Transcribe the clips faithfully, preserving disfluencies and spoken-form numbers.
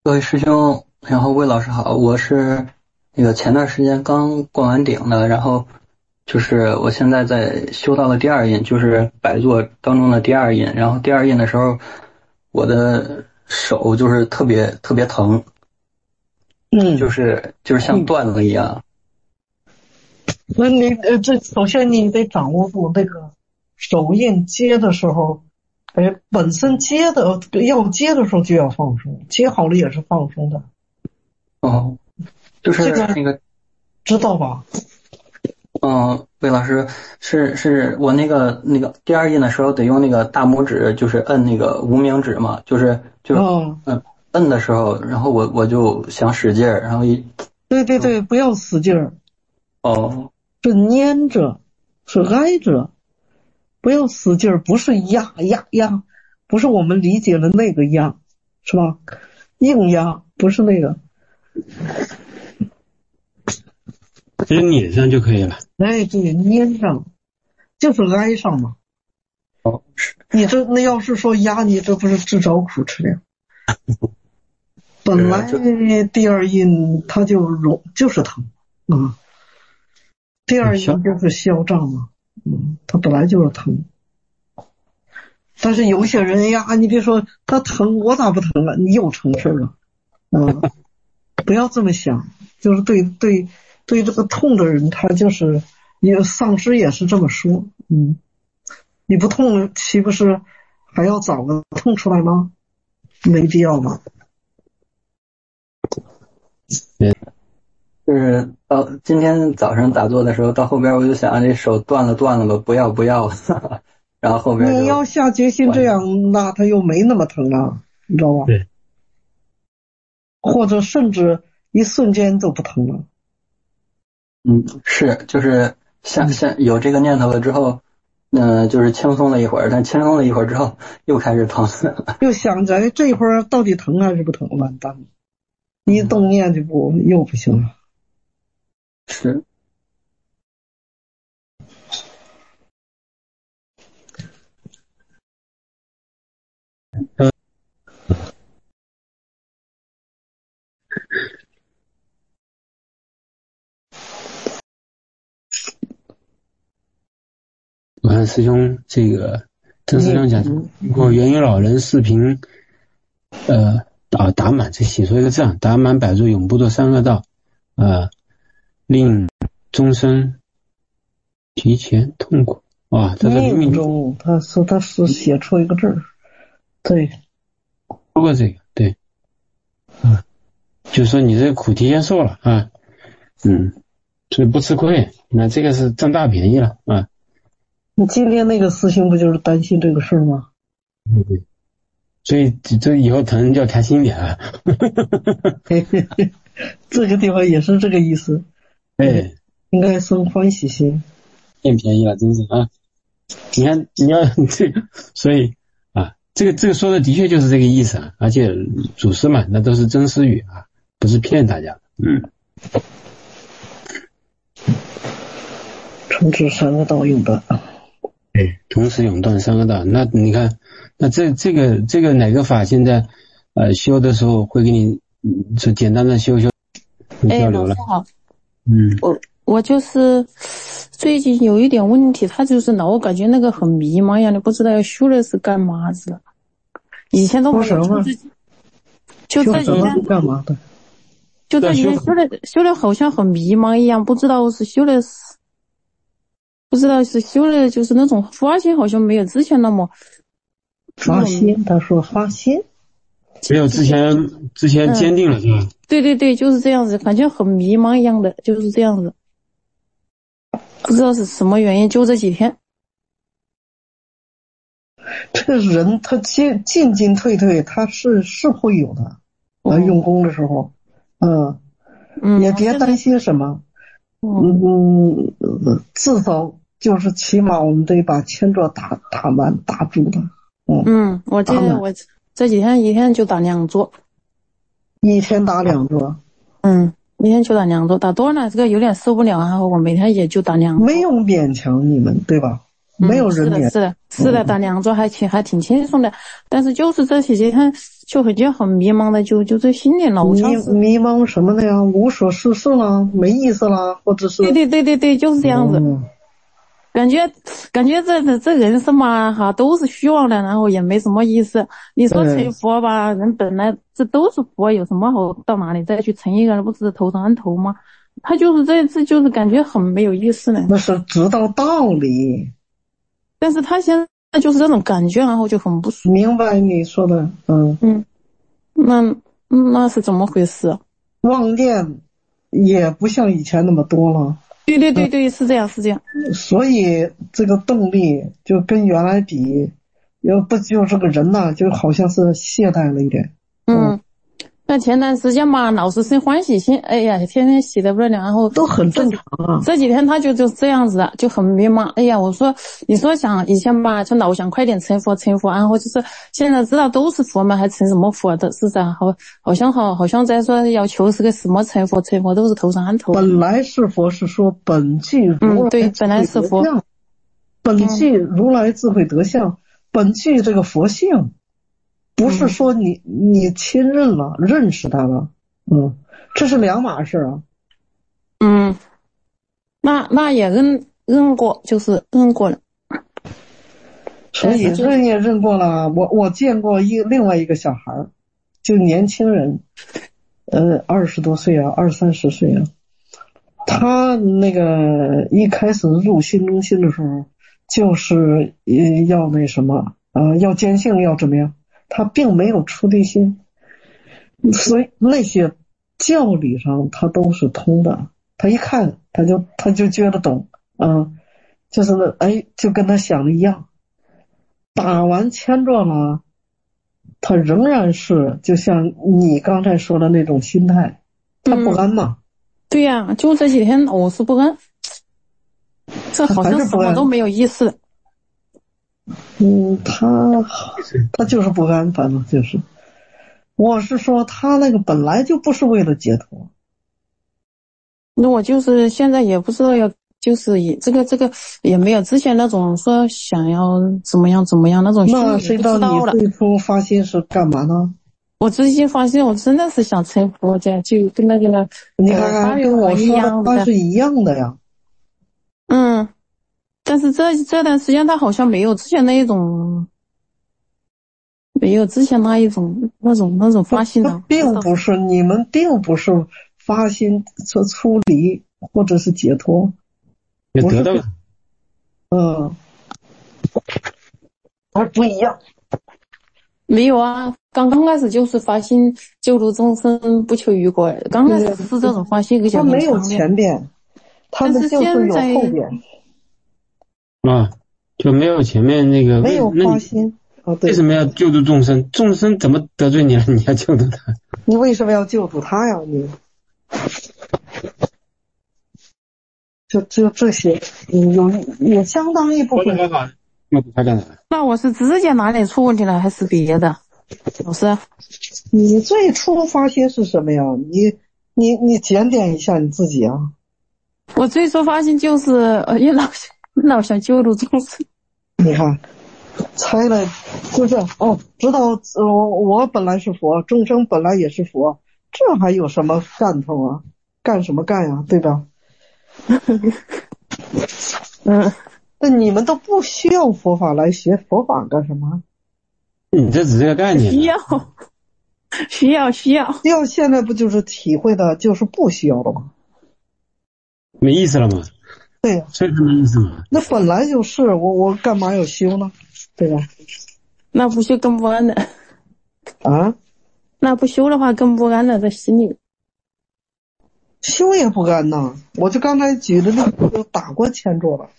各位师兄，然后魏老师好，我是那个前段时间刚过完顶的，然后就是我现在在修到了第二印，就是百座当中的第二印，然后第二印的时候，我的手就是特别特别疼， 嗯， 就是就是像断了一样。 那你呃，这首先你得掌握住那个手印接的时候，哎，本身接的要接的时候就要放松，接好了也是放松的。 哦，就是这个那个， 知道吧？ 嗯，魏老师是是我那个那个第二印的时候得用那个大拇指，就是摁那个无名指嘛，就是就啊， 嗯摁的时候，然后我我就想使劲儿，然后一对对对，不要使劲儿， 哦。 是粘着，是挨着，不要使劲儿，不是压压压，不是我们理解的那个压，是吧？硬压不是那个。 直接拧上就可以了。 哎，对，粘上，就是挨上嘛。 哦，是你这那要是说压你，这不是自找苦吃呀？本来第二印它就容就是疼啊，第二印就是消胀嘛，嗯，它本来就是疼。但是有些人呀，你别说他疼，我咋不疼了？你又成事了，嗯，不要这么想，就是对对对这个痛的人，他就是也丧尸也是这么说，嗯，你不痛了，岂不是还要找个痛出来吗？没必要吧。 就是到今天早上打坐的时候，到后边我就想这手断了断了吧，不要不要，然后后边就你要下决心这样，那他又没那么疼了，你知道吧？ 对， 或者甚至一瞬间都不疼了。 嗯，是就是像像有这个念头了之后，嗯、呃，就是轻松了一会儿，但轻松了一会儿之后又开始疼， 又想着这会儿到底疼还是不疼，完蛋了，一动念就不又不行了。 是。 我看师兄这个郑师兄讲，通过元婴老人视频，呃，啊打满这写出一个字啊，打满百座永不堕三恶道，呃，令终身提前痛苦啊，这是明明中，他说他是写出一个字儿，对， 说过这个，对，嗯，就说你这个苦提前受了啊，嗯，所以不吃亏，那这个是占大便宜了啊。 你今天那个师兄不就是担心这个事儿吗？ 对，所以这以后疼就要开心点啊。 这个地方也是这个意思， 哎， 应该生欢喜心。 变便宜了，真是啊！你看，你要这个，所以啊，这个这个说的的确就是这个意思啊，而且祖师嘛，那都是真实语啊，不是骗大家。嗯。 惩治三个道用的。 对，同时永断三个道。那你看，那这这个这个哪个法现在呃修的时候会给你就简单的修修交流了？ 哎，老师好， 嗯， 我我就是最近有一点问题，他就是老我感觉那个很迷茫一样的，不知道要修的是干嘛子的。以前都没有，就这就这几天干嘛的？ 就这几天修的修的好像很迷茫一样，不知道是修的是。不知道是修的，就是那种发心，好像没有之前那么发心。他说发心， 没有之前之前坚定了是吧？ 嗯？对对对，就是这样子，感觉很迷茫一样的，就是这样子，不知道是什么原因，就这几天。 这个人他进进进退退，他是是会有的。啊，用功的时候，嗯， 嗯， 也别担心什么，嗯，至少。就是起码我们得把千座打打满打住的， 嗯嗯，我这我这几天一天就打两桌， 一天打两桌， 嗯，一天就打两桌，打多了这个有点受不了啊，我每天也就打两桌。 没有勉强你们对吧？ 没有人念。 是的，是的，是的，打两周还挺还挺轻松的，但是就是这些几天就很就很迷茫的，就就这心里老像是迷迷茫什么的呀？无所事事了，没意思了，或者是对对对对对，就是这样子。嗯，感觉感觉这这这人生嘛哈都是虚妄的，然后也没什么意思。你说成佛吧，人本来这都是佛，有什么好到哪里再去成一个，不是头上安头吗？他就是这次就是感觉很没有意思呢。 那是知道道理， 但是他现在就是这种感觉，然后就很不舒服。 明白你说的，嗯嗯，那那是怎么回事？ 妄念也不像以前那么多了。 对对对对，是这样是这样。 所以这个动力就跟原来比，要不就这个人呐、啊，就好像是懈怠了一点。 嗯。嗯，那前段时间嘛，老是生欢喜心，哎呀，天天喜得不得了，然后都很正常啊。 这几天他就就这样子的，就很迷茫。哎呀，我说，你说想以前吧，就老想快点成佛成佛，然后就是现在知道都是佛嘛，还成什么佛的？是噻，好，好像好，好像在说要求是个什么成佛成佛，都是头上安头。 本来是佛是说本具如来， 嗯，对，本来是佛， 本具如来智慧德相，嗯、本具这个佛性。不是说你你亲认了，认识他了，嗯，这是两码事啊。 嗯，那那也认认过，就是认过了。 所以认也认过了。我我见过一另外一个小孩，就年轻人，呃，二十多岁啊，二三十岁啊。他那个一开始入心中心的时候，就是要那什么，呃，要坚信，要怎么样？他并没有出离心，所以那些教理上他都是通的。他一看，他就他就觉得懂，嗯，就是那哎，就跟他想的一样。打完签状了，他仍然是就像你刚才说的那种心态，他不安嘛。 嗯、对呀、啊，就这几天我是不安，这好像什么都没有意思。 嗯，他他就是不安，反正就是，我是说他那个本来就不是为了解脱。 那我就是现在也不知道要，就是也这个这个也没有之前那种说想要怎么样怎么样那种。 那谁知道你最初发心是干嘛呢？ 我最近发现我真的是想成佛的，就跟那个你看看跟我说的他是一样的呀。 嗯。但是这这段时间他好像没有之前那一种，没有之前那一种那种那种发心的。 并不是你们并不是发心说出离或者是解脱， 也得到了。 嗯，还不一样。 没有啊，刚刚开始就是发心救度众生不求于果，刚开始是这种发心， 他没有前边，他们就是有后边。 啊，就没有前面那个没有发心。哦，对。 为什么要救度众生？众生怎么得罪你了？你要救度他？ 你为什么要救度他呀？你就就这些，有有相当一部分。 救度他干啥？ 那我是指甲哪里出问题了，还是别的？老师， 你最初发心是什么呀？你你你检点一下你自己啊。 我最初发心就是呃，也老想老想救度众生。 你看。猜了，就是哦，知道呃，我本来是佛，众生本来也是佛，这还有什么干头啊？干什么干呀？对吧？嗯，那你们都不需要佛法来学佛法干什么？ 你这只是个概念。 需要，需要，需要。 需要现在不就是体会的，就是不需要的吗？ 没意思了吗？ 对呀， 这是没意思吗？ 那本来就是我，我干嘛要修呢？对吧？ 那不修更不安了啊？ 那不修的话更不安了，在心里。 修也不安呐，我就刚才举的那个就打过签桌了。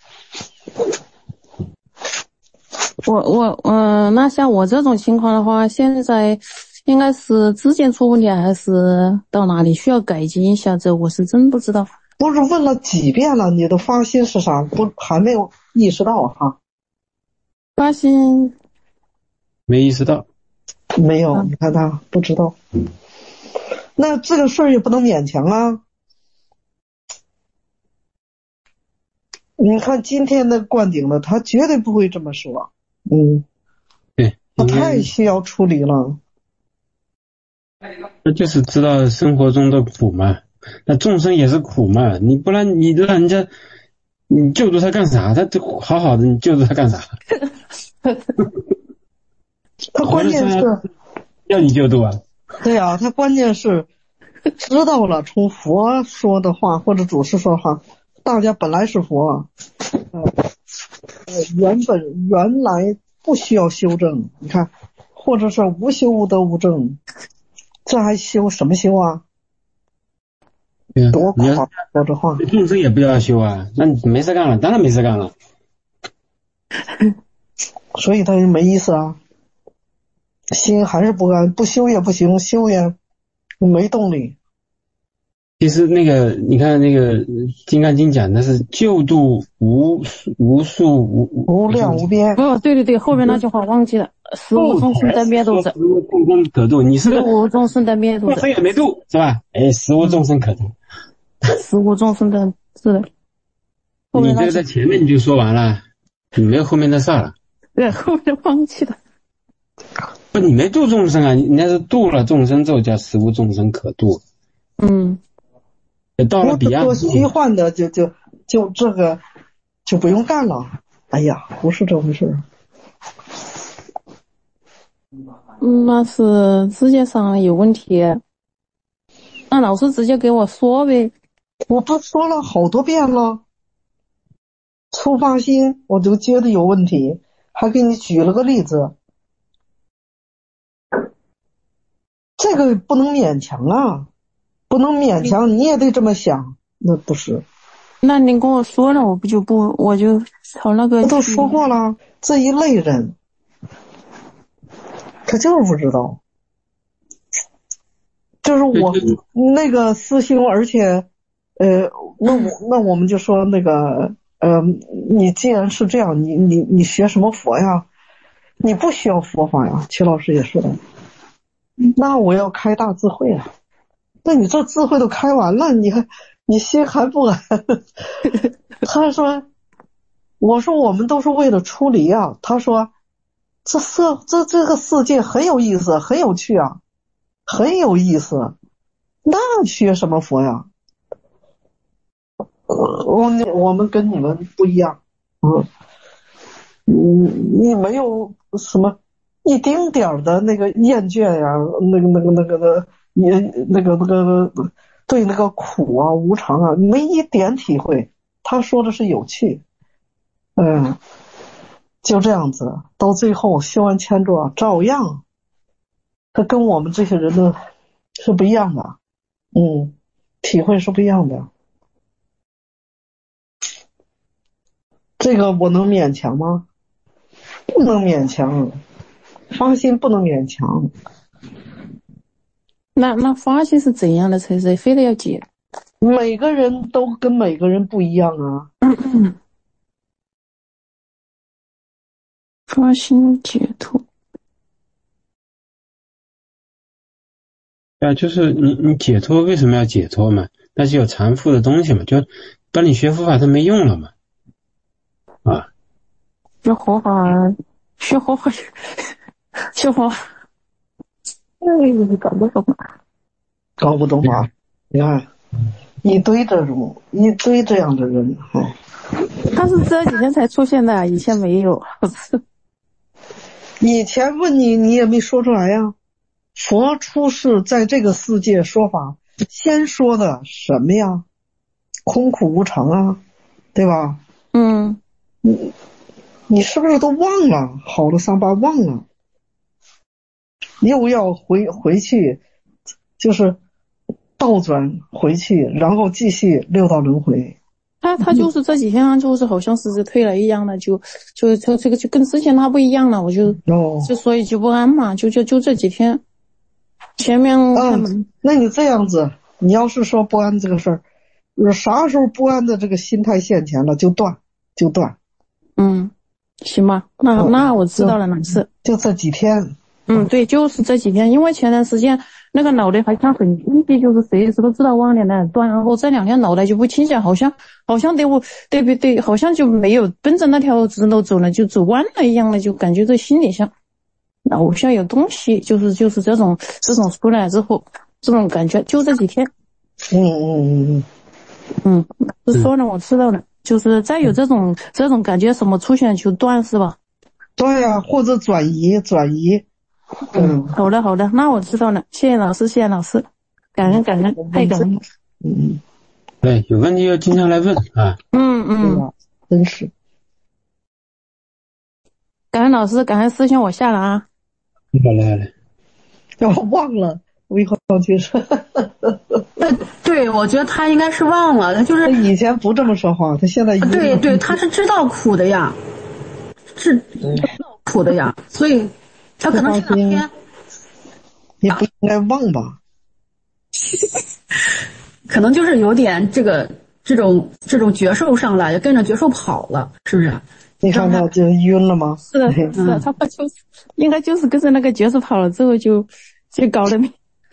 我我嗯、呃，那像我这种情况的话，现在应该是之前出问题，还是到哪里需要改进一下？这我是真不知道。 不是问了几遍了，你的发心是啥？不还没有意识到哈？ 发心没意识到， 没有，你看他不知道。嗯，那这个事儿也不能勉强啊。 你看今天的灌顶的，他绝对不会这么说。嗯， 对， 他太需要处理了。 那就是知道生活中的苦嘛，那众生也是苦嘛，你不然你让人家你救助他干啥？他就好好的，你救助他干啥？ 他关键是要你救助啊。 对啊，他关键是知道了，从佛说的话或者祖师说的话，大家本来是佛，呃，原本原来不需要修正，你看，或者是无修无得无证，这还修什么修啊？ 对啊， 多苦啊！说这话， 众生也不要修啊，那你没事干了，当然没事干了。 所以他就没意思啊，心还是不安，不修也不行，修也没动力。 其实那个，你看那个《金刚经》讲的是救度无无数无无量无边。 哦，对对对，后面那句话忘记了，十无众生的灭度者， 十无众生可度。你是十无众生的灭度者， 众生也没度是吧？哎，十无众生可度， 十无众生的是的。 你这个在前面你就说完了，你没有后面的事了。 对，后面忘记了。 不，你没度众生啊，你那是度了众生之后叫十无众生可度。 嗯。 到了彼岸， 多虚幻的就就就这个就不用干了。哎呀，不是这回事。 嗯，那是直接上有问题。那老师直接给我说呗。 我不说了好多遍了，出发心我就觉得有问题，还给你举了个例子。这个不能勉强啊。不能勉强，你也得这么想，那不是。 那您跟我说了，我不就不，我就朝那个。 我都说过了，这一类人，他就是不知道。就是我那个师兄，而且，呃，那我那我们就说那个，呃，你既然是这样，你你你学什么佛呀？你不需要佛法呀。齐老师也说的，那我要开大智慧啊。那你这智慧都开完了，你还你心还不安？他说，我说我们都是为了出离啊。他说，这世这这个世界很有意思，很有趣啊，很有意思。那学什么佛呀？我我们跟你们不一样，嗯，你你没有什么一丁点的那个厌倦呀，那个那个那个的。也那个那个对那个苦啊无常啊没一点体会，他说的是有趣，嗯，就这样子，到最后修完千座照样，他跟我们这些人的是不一样的，嗯，体会是不一样的。这个我能勉强吗？不能勉强，放心，不能勉强。 那那发心是怎样的才是非得要解？ 每个人都跟每个人不一样啊。 嗯、发心解脱。 啊，就是你你解脱为什么要解脱嘛？那是有缠缚的东西嘛，就帮你学佛法它没用了嘛。啊， 学佛法，学佛法，学佛法。哎，搞不懂啊！ 搞不懂啊！你看，一堆这种，一堆这样的人，哎。 他是这几天才出现的，以前没有。 以前问你，你也没说出来呀。佛出世在这个世界说法，先说的什么呀？空苦无常啊，对吧？ 嗯。 你你是不是都忘了？好了伤疤忘了。又要回回去，就是倒转回去，然后继续六道轮回。 他他就是这几天就是好像是退了一样的，就就就这个就跟之前他不一样了，我就、哦、就所以就不安嘛，就就就这几天。前面嗯，那你这样子，你要是说不安这个事儿，啥时候不安的这个心态现前了，就断就断。 嗯，行吧，那、哦、那我知道了，哪次？ 就这几天。 嗯，对，就是这几天，因为前段时间那个脑袋还像很清晰，就是随时都知道往哪哪断，然后这两天脑袋就不清晰，好像好像得我对不对，好像就没有奔着那条直路走了，就走弯了一样的，就感觉这心里像脑像有东西，就是就是这种这种出来之后，这种感觉就这几天。 嗯嗯嗯嗯，是说了我知道了，就是再有这种这种感觉什么出现就断是吧？ 对呀、啊，或者转移转移。 嗯，好的好的，那我知道了，谢谢老师，谢谢老师，感恩感恩，太感恩。 嗯， 对，有问题要经常来问啊。 嗯嗯， 啊、真是。 感恩老师，感恩师兄，我下了啊。 好嘞好嘞。 我忘了，我以后要去说。 对，我觉得他应该是忘了，他就是他以前不这么说话，他现在对对，他是知道苦的呀，是知道苦的呀，所以他可能这两天也不应该忘吧。 可能就是有点这个这种这种觉受上来，就跟着觉受跑了，是不是？ 你看他就晕了吗？ 是的，是的，他不就是应该就是跟着那个角色跑了之后就就搞得迷，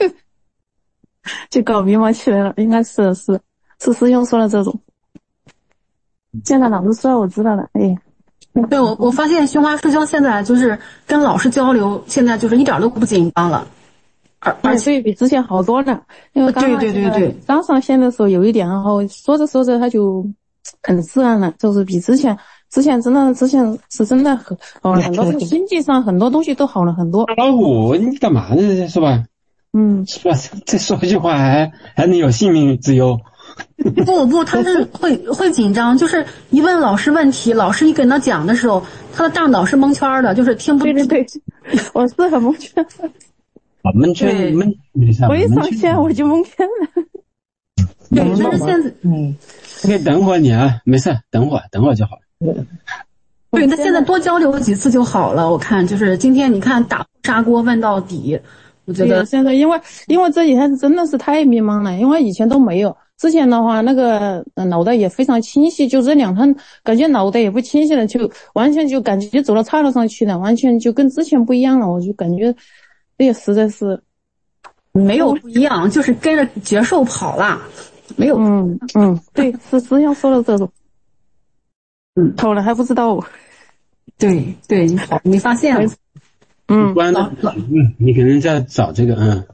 就搞迷茫起来了。应该是是是师兄说的这种。现在老师说我知道了，哎。 对，我我发现胸花师兄现在就是跟老师交流，现在就是一点都不紧张了，而而且比之前好多了。因为刚刚对对对对， 刚上线的时候有一点，然后说着说着他就很自然了，就是比之前之前真的之前是真的很好了很多，经济上很多东西都好了很多。 老虎，你干嘛呢？是吧？ 嗯， 是吧？再说一句话还还能有性命之忧。 不不，他是会会紧张，就是一问老师问题，老师一跟他讲的时候，他的大脑是蒙圈的，就是听不。 对对对，我是很蒙圈。 啊，蒙圈蒙， 我一上线我就蒙圈了。 对，就是现在， 嗯， 可以等会儿你啊，没事，等会儿等会儿就好。 对，他现在多交流几次就好了。我看就是今天你看打砂锅问到底，我觉得现在因为因为这几天真的是太迷茫了，因为以前都没有。之前的话，那个脑袋也非常清晰，就这两天感觉脑袋也不清晰了，就完全就感觉就走到岔路上去了，完全就跟之前不一样了。我就感觉，哎呀，实在是没有不一样，就是跟着觉受跑了，没有。 嗯嗯，对，是师兄说的这种，嗯，跑了还不知道。 对对，你好，你发现了。 嗯， 关的，嗯，你可能在找这个，嗯。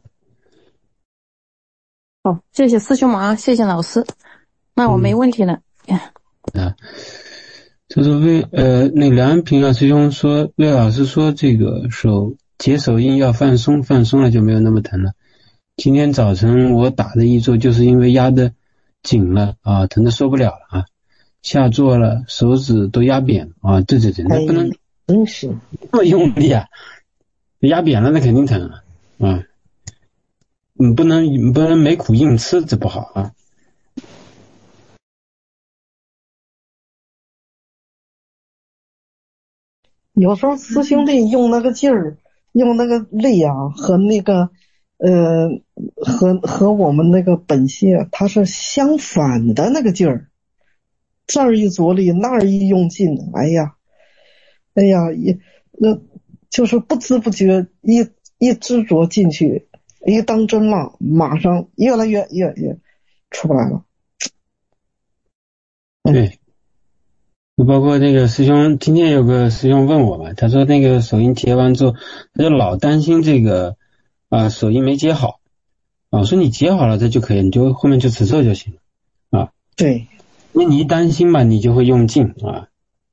好，谢谢师兄们啊，谢谢老师，那我没问题了。 嗯、啊，就是魏呃，那梁安平啊师兄说，魏老师说这个手解手印要放松，放松了就没有那么疼了。今天早晨我打的一坐，就是因为压得紧了啊，疼得受不了了啊，下坐了，手指都压扁了啊，对对对，那不能真是那么用力啊，压扁了那肯定疼啊啊。你不能你不能没苦硬吃，这不好啊。 有时候师兄弟用那个劲儿，用那个力啊，和那个呃和和我们那个本性它是相反的那个劲儿，这儿一着力，那儿一用劲，哎呀，哎呀，也那就是不知不觉一一执着进去。一当真了，马上越来越越越出不来了。 对，就包括那个师兄，今天有个师兄问我嘛，他说那个手印结完之后，他就老担心这个啊、呃、手印没结好啊，我说你结好了这就可以，你就后面就持咒就行了啊。 对， 那你一担心嘛，你就会用劲啊。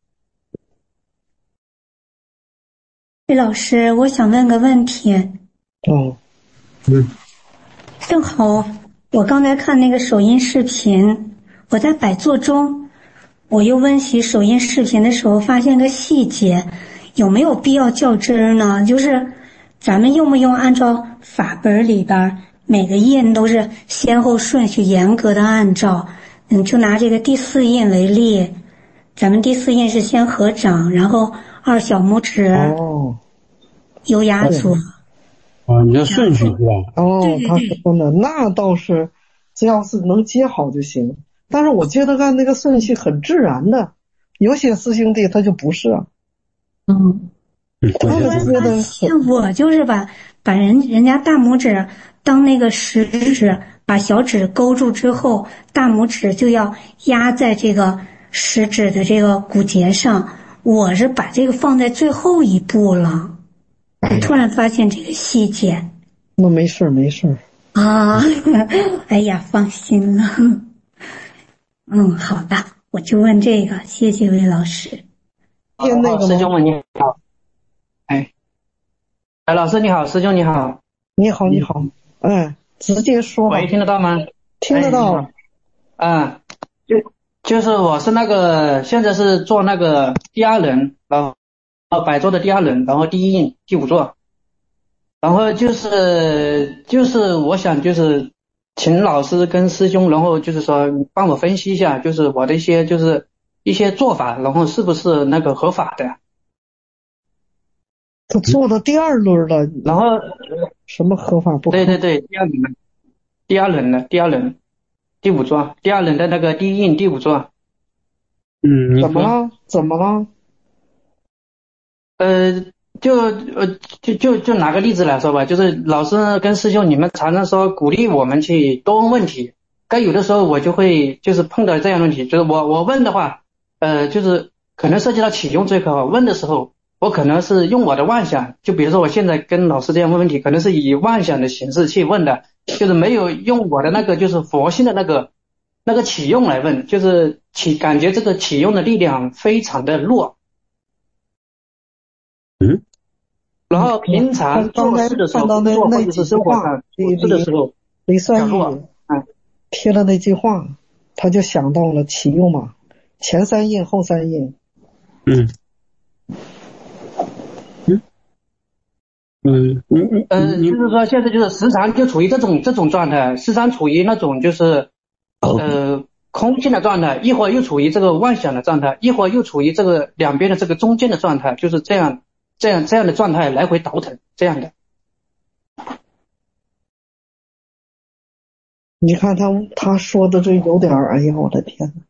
魏老师，我想问个问题。 哦。 嗯， 正好我刚才看那个手印视频，我在摆坐中，我又温习手印视频的时候，发现个细节，有没有必要较真呢？就是咱们用不用按照法本里边每个印都是先后顺序严格的按照？嗯，就拿这个第四印为例，咱们第四印是先合掌，然后二小拇指， 哦， 优雅左。 啊，你要顺序是吧？ 哦，他说的那倒是，只要是能接好就行。但是我觉得按那个顺序很自然的，有些师兄弟他就不是啊。 嗯， 他们觉得像我就是把把人人家大拇指当那个食指，把小指勾住之后，大拇指就要压在这个食指的这个骨节上。我是把这个放在最后一步了，我突然发现这个细节。 那没事没事啊，哎呀，放心了。嗯，好的，我就问这个，谢谢魏老师。 哦， 师兄们你好。哎，哎，老师你好，师兄你好。 你好你好，哎，直接说吧。 喂，听得到吗？ 听得到。 哎、啊，就就是我是那个现在是做那个第二轮，然后摆桌的第二轮，然后第一印第五座，然后就是就是我想就是请老师跟师兄，然后就是说帮我分析一下，就是我的一些就是一些做法，然后是不是那个合法的。 他做到第二轮了， 然后什么合法不合？ 对对对，第二轮的，第二轮的，第二轮，第五座，第二轮的那个第一印第五座。 嗯， 怎么了？怎么了？ 呃，就呃就就就拿个例子来说吧，就是老师跟师兄你们常常说鼓励我们去多问问题，该有的时候我就会就是碰到这样的问题，就是我我问的话，呃，就是可能涉及到启用这一块，问的时候。我可能是用我的妄想，就比如说我现在跟老师这样问问题，可能是以妄想的形式去问的，就是没有用我的那个就是佛性的那个那个启用来问，就是启感觉这个启用的力量非常的弱。 嗯。 然后平常做事的时候，做或者是生活上做事的时候， 李算义贴了那句话，他就想到了启用嘛，前三印后三印。 嗯。嗯嗯呃，就是说现在就是时常就处于这种这种状态，时常处于那种就是呃空性的状态，一会儿又处于这个妄想的状态，一会儿又处于这个两边的这个中间的状态，就是这样这样这样的状态来回倒腾这样的。 你看他他说的这有点，哎呀，我的天呐。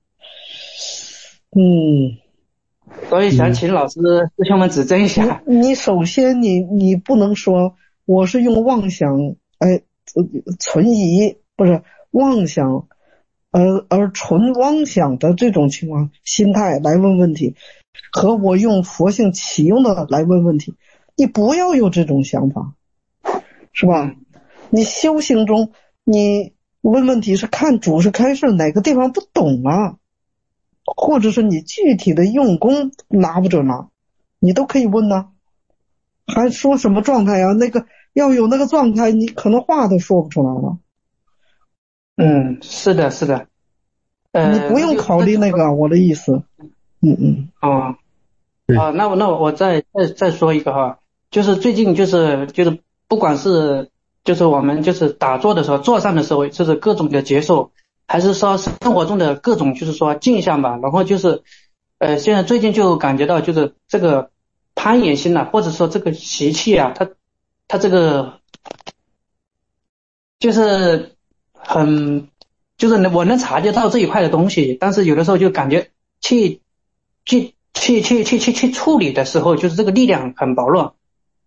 嗯。 所以想请老师师兄们指正一下。 你, 你首先你你不能说我是用妄想哎存疑，不是妄想而而纯妄想的这种情况心态来问问题，和我用佛性启用的来问问题，你不要有这种想法，是吧？你修行中你问问题是看主是开示哪个地方不懂啊，或者是你具体的用功拿不准了，你都可以问呢。还说什么状态啊？那个要有那个状态，你可能话都说不出来了。 嗯，是的，是的。呃， 你不用考虑那个，我的意思。嗯嗯。 哦。啊，那我那我我再再再说一个哈，就是最近就是就是不管是就是我们就是打坐的时候，坐上的时候，就是各种的接受。还是说生活中的各种就是说镜像吧，然后就是呃现在最近就感觉到就是这个攀岩心啊，或者说这个习气啊，它它这个就是很就是我能察觉到这一块的东西，但是有的时候就感觉去去去去去去去处理的时候，就是这个力量很薄弱。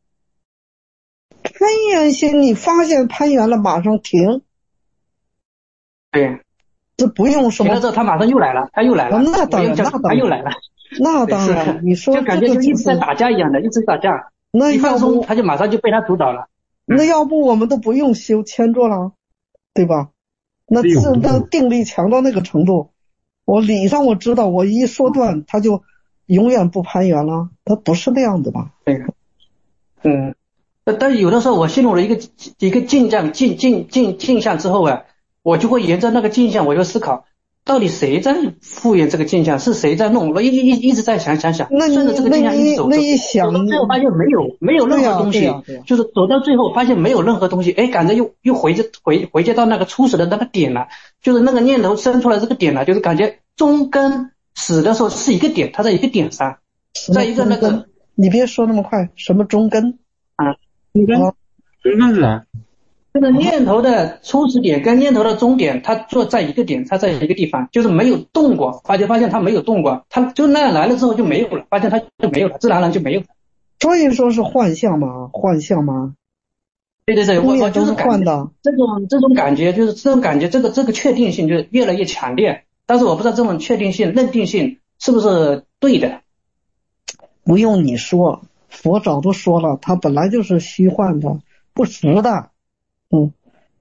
攀岩心，你发现攀岩了马上停。 对。 这不用什么， 停了之后他马上又来了，他又来了， 那当然，那当然， 他又来了， 那当然，你说就感觉就一直在打架一样的，一直打架， 那一放松他就马上就被他主导了。 那要不我们都不用修千座了，对吧？那自那定力强到那个程度，我理上我知道，我一说断他就永远不攀岩了，他不是那样的吧？ 对，嗯，但是有的时候我陷入了一个一个镜像镜镜镜镜像之后啊。我就会沿着那个镜像，我就思考，到底谁在复原这个镜像，是谁在弄？我一一一直在想想想，顺着这个镜像一直走， 那一想， 走到最后发现没有没有任何东西， 啊啊啊、 就是走到最后发现没有任何东西，哎，感觉又又回接回回接到那个初始的那个点了，就是那个念头生出来这个点了，就是感觉中跟始的时候是一个点，它在一个点上，在一个那个， 你别说那么快，什么中根啊？ 中根，中根是啥？ 这个念头的初始点跟念头的终点，它坐在一个点，它在一个地方，就是没有动过，发现发现它没有动过，它就那样来了之后就没有了，发现它就没有了，自然而然就没有了。 所以说是幻象嘛，幻象嘛。 对对对，我我就是幻的。 这种这种感觉，就是这种感觉，这个这个确定性就越来越强烈。但是我不知道这种确定性、认定性是不是对的。 不用你说，佛早都说了，它本来就是虚幻的，不实的。嗯。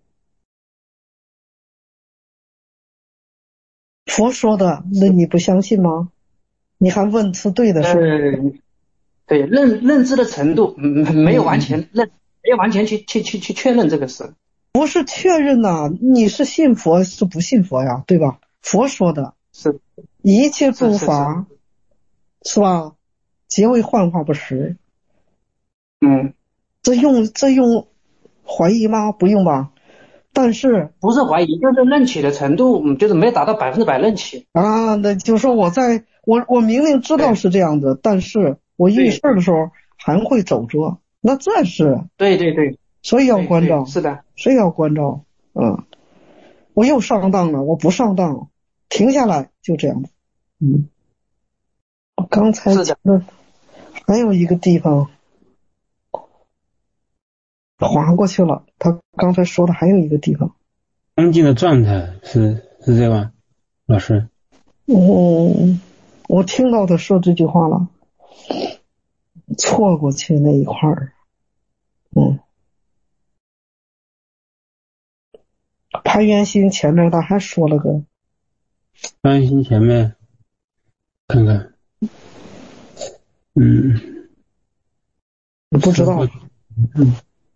佛说的，那你不相信吗？你还问是对的是？ 呃，对，认认知的程度，嗯，没有完全认，没有完全去去去去确认这个事。 不是确认呐、啊，你是信佛是不信佛呀，对吧？佛说的是一切诸法，是, 是, 是吧？皆为幻化不实。 嗯， 这用这用怀疑吗？不用吧。但是不是怀疑，就是认起的程度，嗯，就是没有达到百分之百认起啊。那就是说我在我我明明知道是这样子，但是我遇事的时候还会走着，那这是对对对， 所以要关照。 是的， 所以要关照。嗯，我又上当了，我不上当，停下来，就这样。嗯，我刚才讲的还有一个地方划过去了，他刚才说的还有一个地方， 空寂的状态是是这样，老师。 嗯，我听到他说这句话了，错过去那一块儿，嗯，潘元新前面他还说了个， 潘元新前面看看，嗯， 我不知道， 嗯。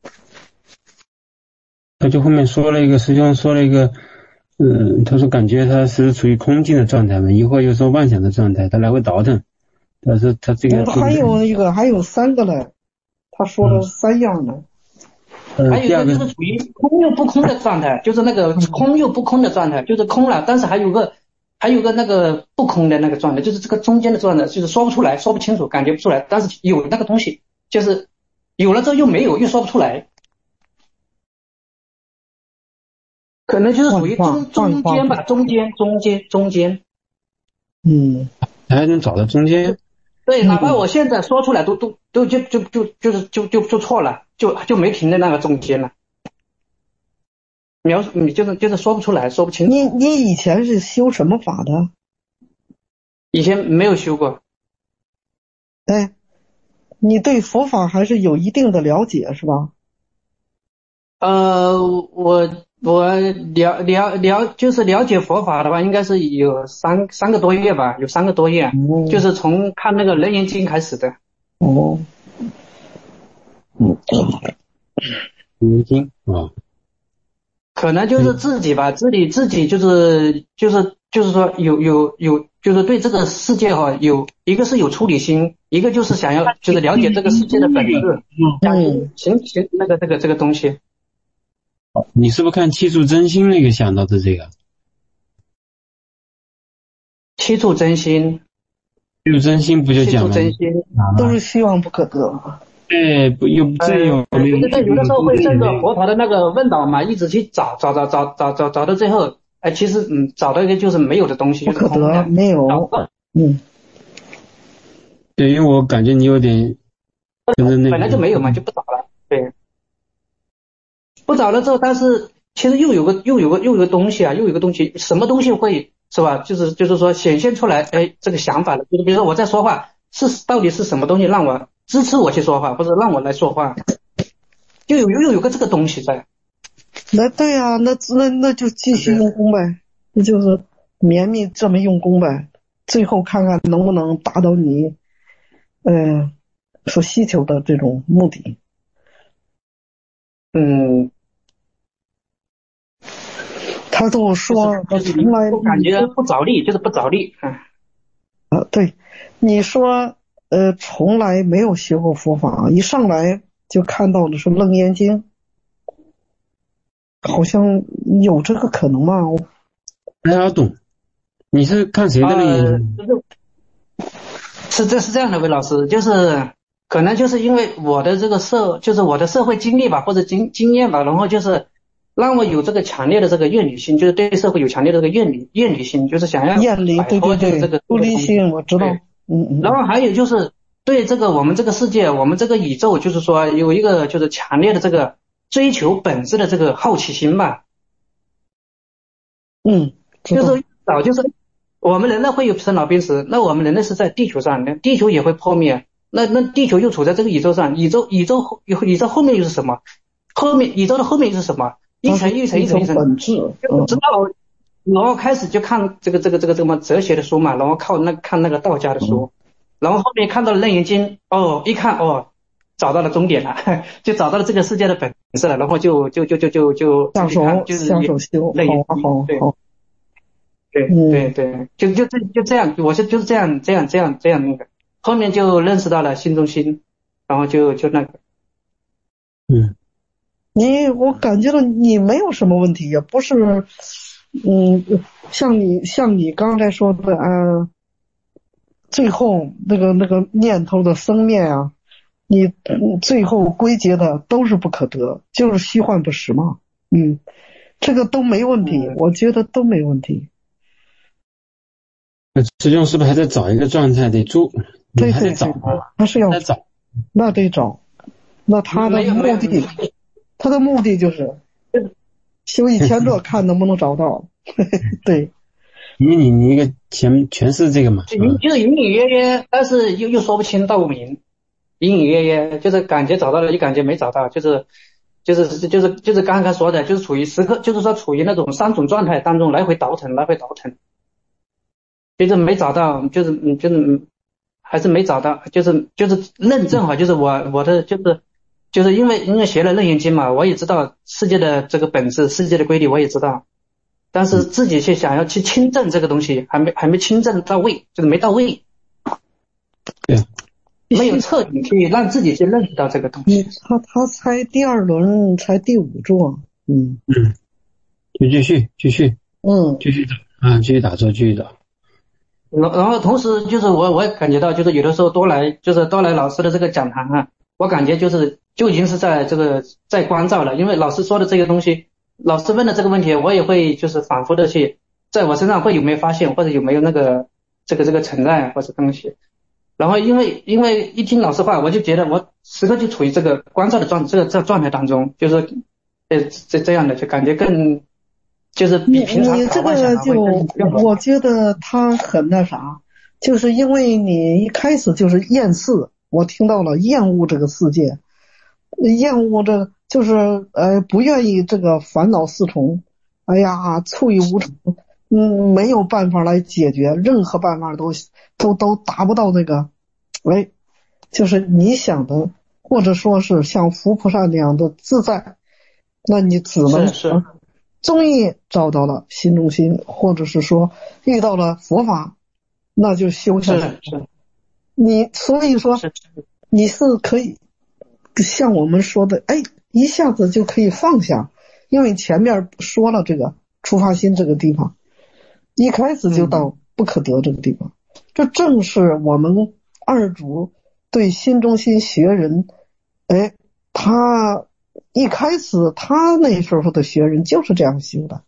他就后面说了一个，师兄说了一个，嗯，他说感觉他是处于空静的状态嘛，一会儿又说妄想的状态，他来回倒腾。他说他这个还有一个，还有三个嘞，他说了三样呢。 嗯、 还有一个就是处于空又不空的状态，就是那个空又不空的状态，就是空了，但是还有个还有个那个不空的那个状态，就是这个中间的状态，就是说不出来，说不清楚，感觉不出来，但是有那个东西，就是有了之后又没有，又说不出来。可能就是属于中中间吧，中间中间中间， 嗯， 还能找到中间。 对，哪怕我现在说出来都都都就就就就是就就就错了，就就没停在那个中间了。描述你就是就是说不出来，说不清楚。 你你以前是修什么法的？ 以前没有修过。 哎，你对佛法还是有一定的了解是吧？ 呃，我。我了了了，就是了解佛法的话，应该是有三三个多月吧，有三个多月，嗯、就是从看那个《楞严经》开始的。 哦， 嗯，楞严经啊， 可能就是自己吧，自己自己就是就是就是说有有有，就是对这个世界哈、哦，有一个是有出离心，一个就是想要就是了解这个世界的本质，嗯，行行，那个这个这个东西。 你是不是看七处真心那个想到的这个？ 七处真心， 七处真心不就讲了？ 七处真心都是希望不可得。 哎，不有这有、 呃、对对对，有的时候会顺着佛陀的那个问导嘛，一直去找找找找找找找到最后，哎，其实嗯，找到一个就是没有的东西， 不可得，没有。嗯， 对，因为我感觉你有点就是那本来就没有嘛，就不找了，对。不找了之后，但是其实又有个又有个又有个东西啊，又有个东西，什么东西会是吧？就是就是说显现出来，哎，这个想法了，就是比如说我在说话，是到底是什么东西让我支持我去说话，或者让我来说话，就有又有个这个东西在。 那对啊，那那那就继续用功呗，那就是绵密这么用功呗，最后看看能不能达到你嗯、呃、所需求的这种目的。 嗯， 他都说他从来不感觉不着力，就是不着力啊。 啊，对，你说呃从来没有学过佛法，一上来就看到的是《楞严经》，好像有这个可能吗？ 大家懂，你是看谁的《楞严经》？ 呃、是这是这样的，魏老师，就是可能就是因为我的这个社，就是我的社会经历吧，或者经经验吧，然后就是让我有这个强烈的这个厌离心，就是对社会有强烈的这个厌离厌离心，就是想要厌离，对对对，不离心，我知道。 嗯嗯。然后还有就是对这个我们这个世界，我们这个宇宙，就是说有一个就是强烈的这个追求本质的这个好奇心吧。 嗯， 就是早就是我们人类会有生老病死，那我们人类是在地球上，地球也会破灭，那那地球就处在这个宇宙上，宇宙宇宙后宇宙后面又是什么？后面宇宙的后面又是什么？一层一层一层一层， 本质， 就知道。然后开始就看这个这个这个这么哲学的书嘛，然后靠那看那个道家的书，然后后面看到了《楞严经》，哦，一看哦，找到了终点了，就找到了这个世界的本质了，然后就就就就就就下手就是下手修， 楞严好好好， 对对对，就就这就这样，我是就是这样这样这样这样那个，后面就认识到了心中心，然后就就那个， 嗯， 你我感觉到你没有什么问题，也不是。嗯，像你像你刚才说的啊，最后那个那个念头的生灭啊，你最后归结的都是不可得，就是虚幻不实嘛。嗯，这个都没问题， 嗯、 我觉得都没问题。 那师兄是不是还在找一个状态得住？ 对对对， 他是要找， 那得找，那他的目的，他的目的就是。修一千多，看能不能找到。对， 你你你一个全全是这个嘛？ 就是隐隐约约，但是又又说不清道不明，隐隐约约就是感觉找到了，又感觉没找到，就是就是就是就是刚刚说的，就是处于时刻，就是说处于那种三种状态当中来回倒腾，来回倒腾，就是没找到，就是嗯就是还是没找到，就是就是认证哈，就是我我的就是。就是因为因为学了楞严经嘛，我也知道世界的这个本质，世界的规律我也知道，但是自己去想要去亲证这个东西，还没还没亲证到位，就是没到位， 对， 没有彻底去让自己去认识到这个东西。 他他才第二轮，才第五座，嗯嗯，就继续继续， 嗯， 继续打啊，继续打坐，继续打。 然然后同时就是我我也感觉到，就是有的时候多来就是多来老师的这个讲堂啊，我感觉就是就已经是在这个在关照了，因为老师说的这个东西，老师问的这个问题，我也会就是反复的去在我身上会有没有发现，或者有没有那个这个这个存在或者东西。然后因为因为一听老师话，我就觉得我时刻就处于这个关照的状这个这个状态当中，就是呃这这样的就感觉更就是比平常你这个就我觉得他很那啥，就是因为你一开始就是厌世，我听到了厌恶这个世界，厌恶这就是呃不愿意这个烦恼四重，哎呀处于无常，嗯没有办法来解决，任何办法都都都达不到那个，哎，就是你想的，或者说是像佛菩萨那样的自在，那你只能是是。 终于找到了心中心，或者是说遇到了佛法，那就修下来。你所以说你是可以像我们说的，哎，一下子就可以放下，因为前面说了这个出发心这个地方，一开始就到不可得这个地方，嗯、这正是我们二祖对心中心学人，哎，他。一开始他那时候的学人就是这样修的，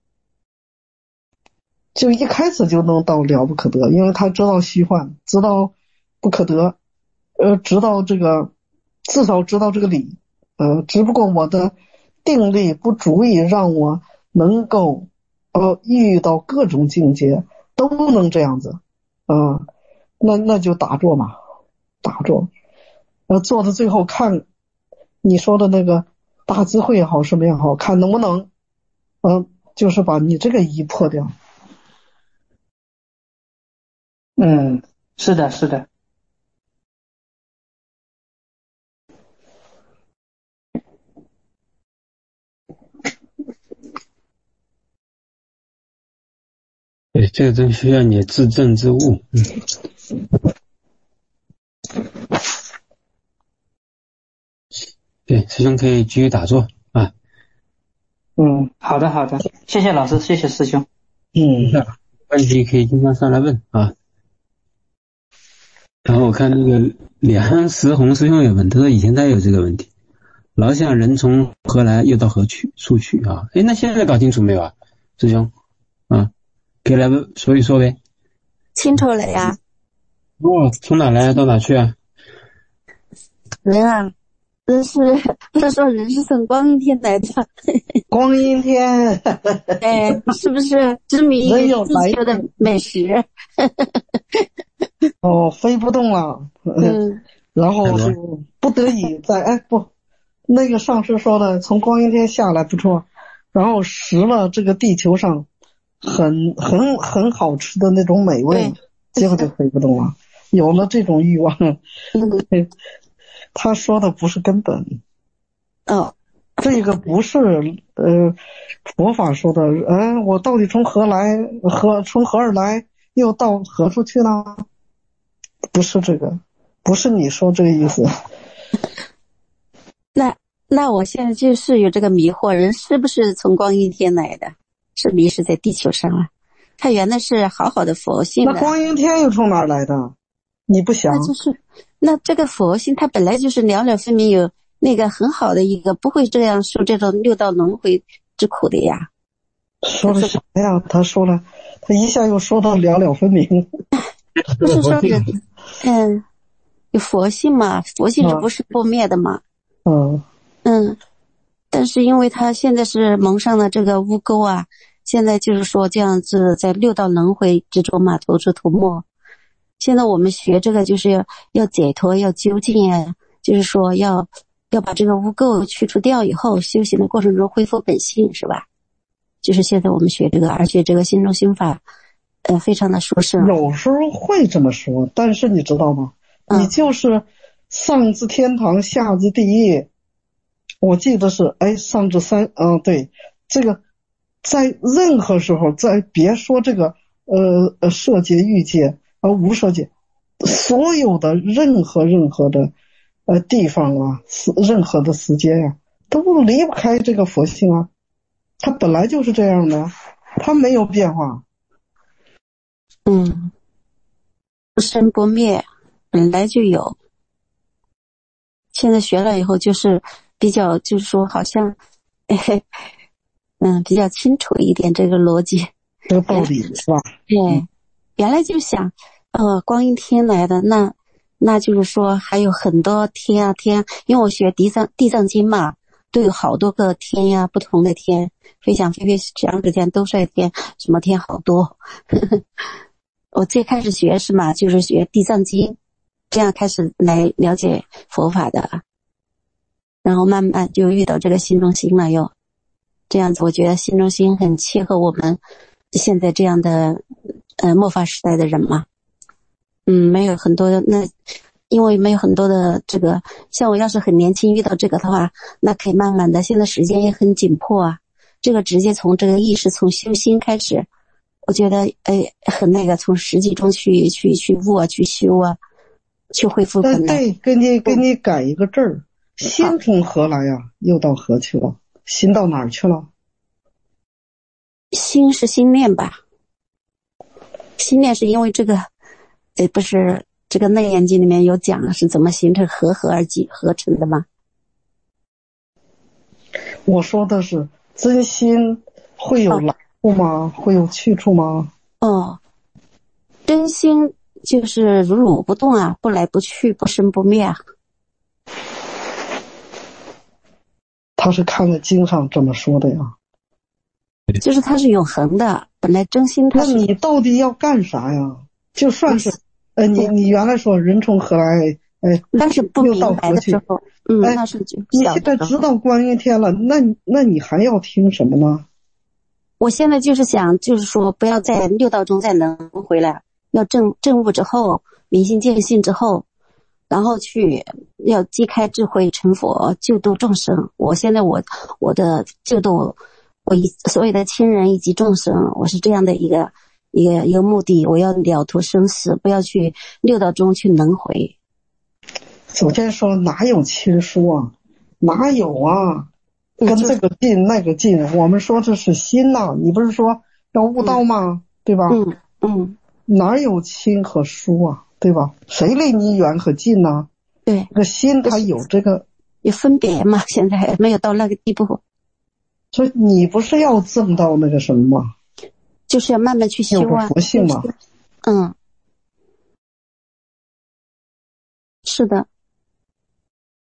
就一开始就能到了不可得，因为他知道虚幻，知道不可得，呃，知道这个，至少知道这个理，呃，只不过我的定力不足以让我能够呃遇到各种境界都能这样子，啊、呃，那那就打坐嘛，打坐，呃，坐到最后看你说的那个大智慧也好，什么也好，看能不能，嗯、呃，就是把你这个疑破掉。 嗯，是的，是的。 对，这个真需要你自证自悟。嗯。对，师兄可以继续打坐啊。 嗯，好的，好的，谢谢老师，谢谢师兄。 嗯，问题可以经常上来问啊。然后我看那个梁石红师兄也问，他说以前他有这个问题，老想人从何来又到何去，速去啊。哎，那现在搞清楚没有啊，师兄？啊，可以来说一说呗。 清楚了呀。 哦，从哪来到哪去啊？ 人啊，人是不是说人是从光阴天来的？ 光阴天， 哎，是不是知名地球的美食？ 哦，飞不动了， 嗯， 然后就不得已在哎不，那个上师说的，从光阴天下来不错，然后食了这个地球上很很很好吃的那种美味，结果就飞不动了，有了这种欲望。 嗯、 他说的不是根本。 哦。 这个不是呃佛法说的，嗯，我到底从何来，何从何而来，又到何处去呢？不是这个，不是你说这个意思。 那那我现在就是有这个迷惑，人是不是从光阴天来的？是迷失在地球上了？他原来是好好的佛性的。 那光阴天又从哪儿来的？你不想？ 那就是那这个佛性，它本来就是了了分明有。那个很好的一个，不会这样受这种六道轮回之苦的呀。 说的啥呀？他说了，他一下又说到了了分明。 不是说人，嗯，有佛性嘛？佛性是不是不灭的嘛？ 嗯嗯，但是因为他现在是蒙上了这个污垢啊，现在就是说这样子在六道轮回之中嘛，投出涂没。现在我们学这个就是要要解脱，要究竟啊，就是说要。要把这个污垢去除掉以后，修行的过程中恢复本性，是吧？就是现在我们学这个，而且这个心中心法，呃，非常的殊胜。 有时候会这么说，但是你知道吗？嗯、你就是上至天堂，下至地狱。我记得是，哎，上至三，嗯、呃，对，这个在任何时候，在别说这个，呃呃，色界、欲界，而、呃、无色界，所有的任何任何的。呃，地方啊，任何的时间呀、啊，都离不开这个佛性啊，它本来就是这样的，它没有变化。 嗯，不生不灭，本来就有。现在学了以后，就是比较，就是说，好像，哎，嗯，比较清楚一点这个逻辑， 这个道理是吧？ 对、嗯，原来就想，呃，光阴天来的那。那就是说还有很多天啊天，因为我学地藏地藏经嘛，都有好多个天呀、啊，不同的天，飞翔飞飞翔指天兜率天，什么天好多。我最开始学是嘛，就是学地藏经，这样开始来了解佛法的，然后慢慢就遇到这个心中心了又，这样子我觉得心中心很契合我们现在这样的呃末法时代的人嘛。嗯，没有很多的那，因为没有很多的这个，像我要是很年轻遇到这个的话，那可以慢慢的。现在时间也很紧迫啊，这个直接从这个意识从修心开始，我觉得哎很那个，从实际中去去去悟啊，去修啊，去恢复本来。 对，给你给你改一个字儿，心从何来呀、啊？又到何去了？心到哪儿去了？ 心是心念吧？心念是因为这个。哎，不是这个《内眼经》里面有讲是怎么形成合合而集合成的吗？ 我说的是真心会有来处吗？哦、会有去处吗？ 哦，真心就是如如不动啊，不来不去，不生不灭啊。 他是看在经上这么说的呀。 就是它是永恒的，本来真心它是。 那你到底要干啥呀？就算是。呃，你你原来说人从何来？哎， 但是不明白的时候，嗯， 哎、 那是就你现在知道光阴天了，那那你还要听什么呢？ 我现在就是想，就是说不要在六道中再轮回了，要证证悟之后，明心见性之后，然后去要积开智慧成佛，救度众生。我现在我我的救度我以所有的亲人以及众生，我是这样的一个。一个一个目的，我要了脱生死，不要去六道中去轮回。 首先说哪有亲疏啊？哪有啊？跟这个近那个近，我们说这是心呐、啊，你不是说要悟道吗？嗯、对吧？ 嗯嗯， 哪有亲和疏啊？对吧？谁离你远和近呢、啊？ 对， 这个心它有这个有分别嘛？现在还没有到那个地步。 所以你不是要证到那个什么吗？ 就是要慢慢去修啊， 佛性嘛， 嗯，是的。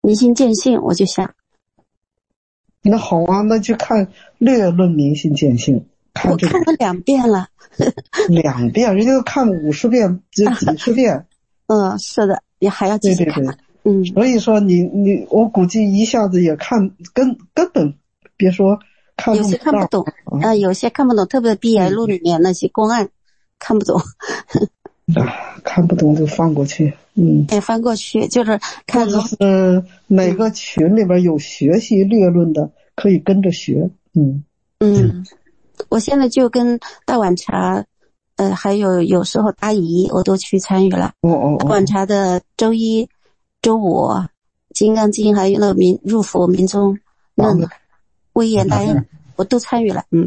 明心见性，我就想。 那好啊，那就看略论明心见性。看我看了两遍了。 两遍，人家看五十遍，这几十遍。 嗯，是的，也还要继续看。 对对对， 嗯。 所以说你你，我估计一下子也看根根本别说看。 有些看不懂，啊、呃，有些看不懂，特别 B I 录里面那些公案、嗯、看不懂。 啊，看不懂就翻过去。嗯， 哎，翻过去就是看。 就是哪个群里边有学习略论的，可以跟着学。嗯嗯，我现在就跟大碗茶，呃，还有有时候答疑，我都去参与了。 哦哦哦。 大碗茶的周一、周五，金刚经还有那民入佛民宗论、威严大恩，我都参与了。嗯。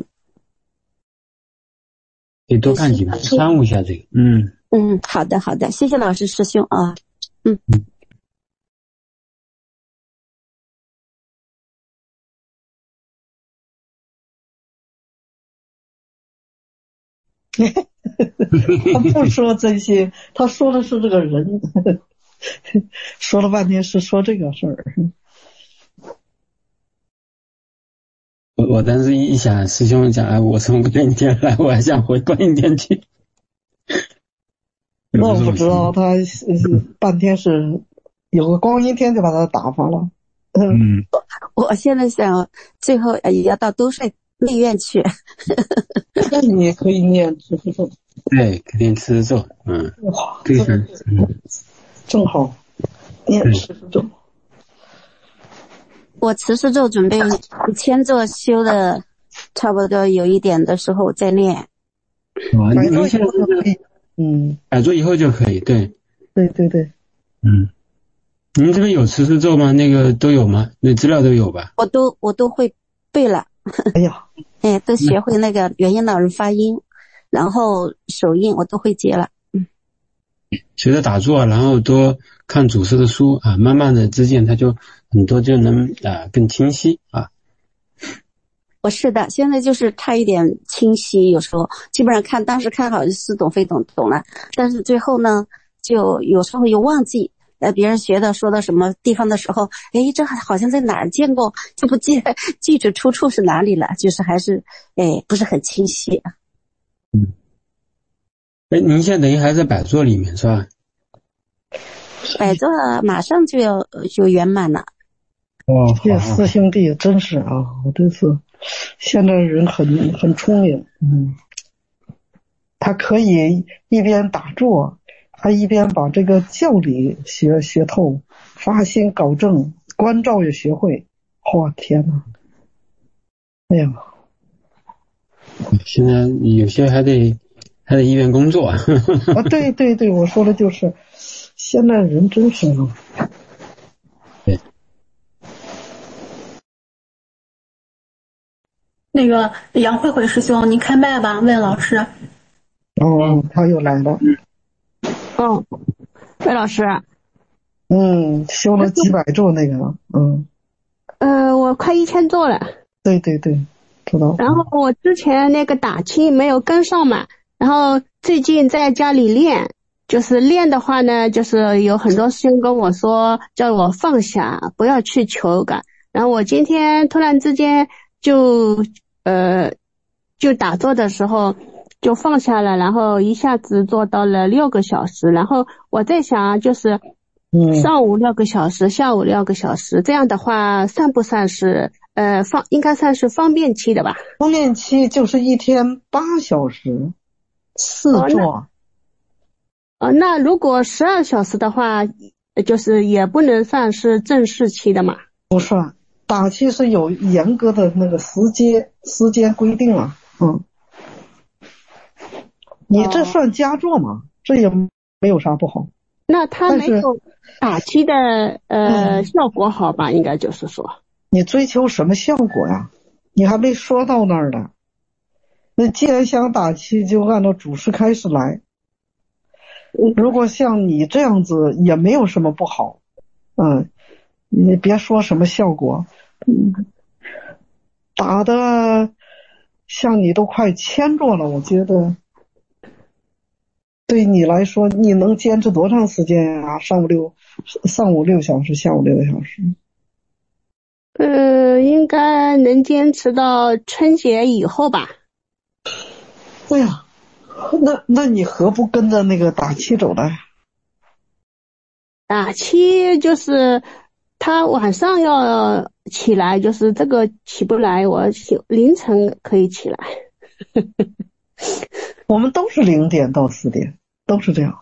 得多看几遍，参悟一下这个。嗯嗯，好的好的，谢谢老师师兄啊。嗯。 他不说这些，他说的是这个人，说了半天是说这个事儿。 我我当时一想，师兄讲，哎，我从观音殿来，我还想回观音殿去。 我不知道他半天是有个光阴天就把他打发了。 嗯， 我现在想最后也要到兜率内院去。 那你也可以念持世咒。 对，肯定持世咒。嗯， 哇， 对是， 嗯，正好念持世咒。 我持世咒准备以前做修的差不多有一点的时候再念。 啊，您现在可以。嗯， 改做以后就可以，对， 对对对， 嗯，您这边有持世咒吗？那个都有吗？那资料都有吧？ 我都我都会背了。 哎呀， 哎，都学会那个元音老人发音，然后手印我都会接了。嗯， 学着打坐，然后多看祖师的书啊，慢慢的之间它就很多就能啊更清晰啊。 我是的，现在就是差一点清晰，有时候基本上看当时看好就似懂非懂懂了，但是最后呢就有时候又忘记，呃别人学的说到什么地方的时候，诶这好像在哪儿见过，就不记记住出处是哪里了，就是还是诶不是很清晰。 嗯，诶您现在等于还在百座里面是吧？ 百座马上就要就圆满了。 哦， 这四兄弟真是啊，我这次现在人很很聪明，嗯，他可以一边打坐，还一边把这个教理学学透，发心搞正，关照也学会。哇，天哪！哎呀， 现在有些还得还得一边工作啊。 啊，对对对，我说的就是现在人真是啊。 对。 那个杨慧慧师兄，您开麦吧，问老师。 哦，他又来了。 嗯，魏老师。 嗯，修了几百咒那个，嗯。 呃，我快一千咒了。 对对对，知道。 然后我之前那个打气没有跟上嘛，然后最近在家里练，就是练的话呢，就是有很多师兄跟我说，叫我放下，不要去求感。然后我今天突然之间就。呃，就打坐的时候就放下了，然后一下子做到了六个小时。然后我在想，就是上午六个小时，下午六个小时，这样的话算不算是呃方应该算是方便期的吧？ 方便期就是一天八小时，四坐。 哦，那如果十二小时的话，就是也不能算是正式期的嘛？ 不算。打气是有严格的那个时间时间规定了，嗯，你这算佳作嘛？这也没有啥不好。 那他没有打气的呃、嗯、效果好吧？应该就是说， 你追求什么效果呀？你还没说到那儿呢。那既然想打气，就按照祖师开始来。如果像你这样子，也没有什么不好，嗯。你别说什么效果，嗯，打的像你都快千座了，我觉得对你来说，你能坚持多长时间啊？上午六，上午六小时，下午六个小时。 呃，应该能坚持到春节以后吧。 对呀，那那你何不跟着那个打七走呢？ 打七就是他晚上要起来，就是这个起不来，我凌晨可以起来。 我们都是零点到四点，都是这样。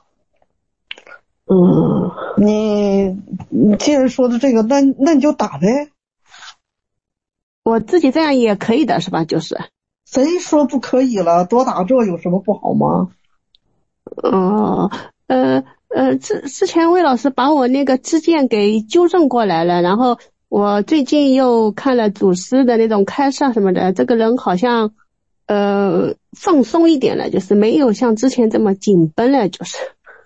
嗯， 你你既然说的这个，那那你就打呗。 我自己这样也可以的，是吧？就是谁说不可以了？多打坐有什么不好吗？ 哦，呃呃，之之前魏老师把我那个支箭给纠正过来了，然后我最近又看了祖师的那种开示什么的，这个人好像呃放松一点了，就是没有像之前这么紧绷了，就是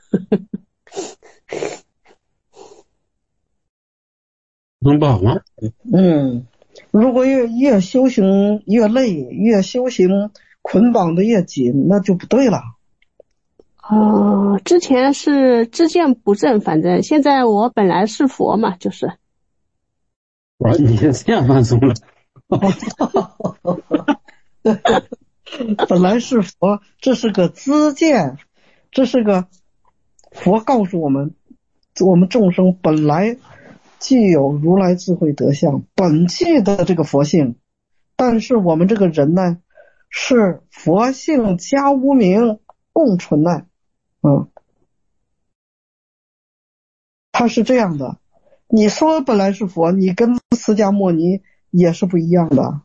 能不好吗？ 嗯，如果越越修行越累，越修行捆绑的越紧，那就不对了。 哦，之前是知见不正，反正现在我本来是佛嘛，就是。 哇，你这样放松了。 本来是佛，这是个知见，这是个佛告诉我们，我们众生本来具有如来智慧德相，本具的这个佛性，但是我们这个人呢，是佛性加无明共存的。嗯，他是这样的，你说本来是佛，你跟释迦牟尼也是不一样的，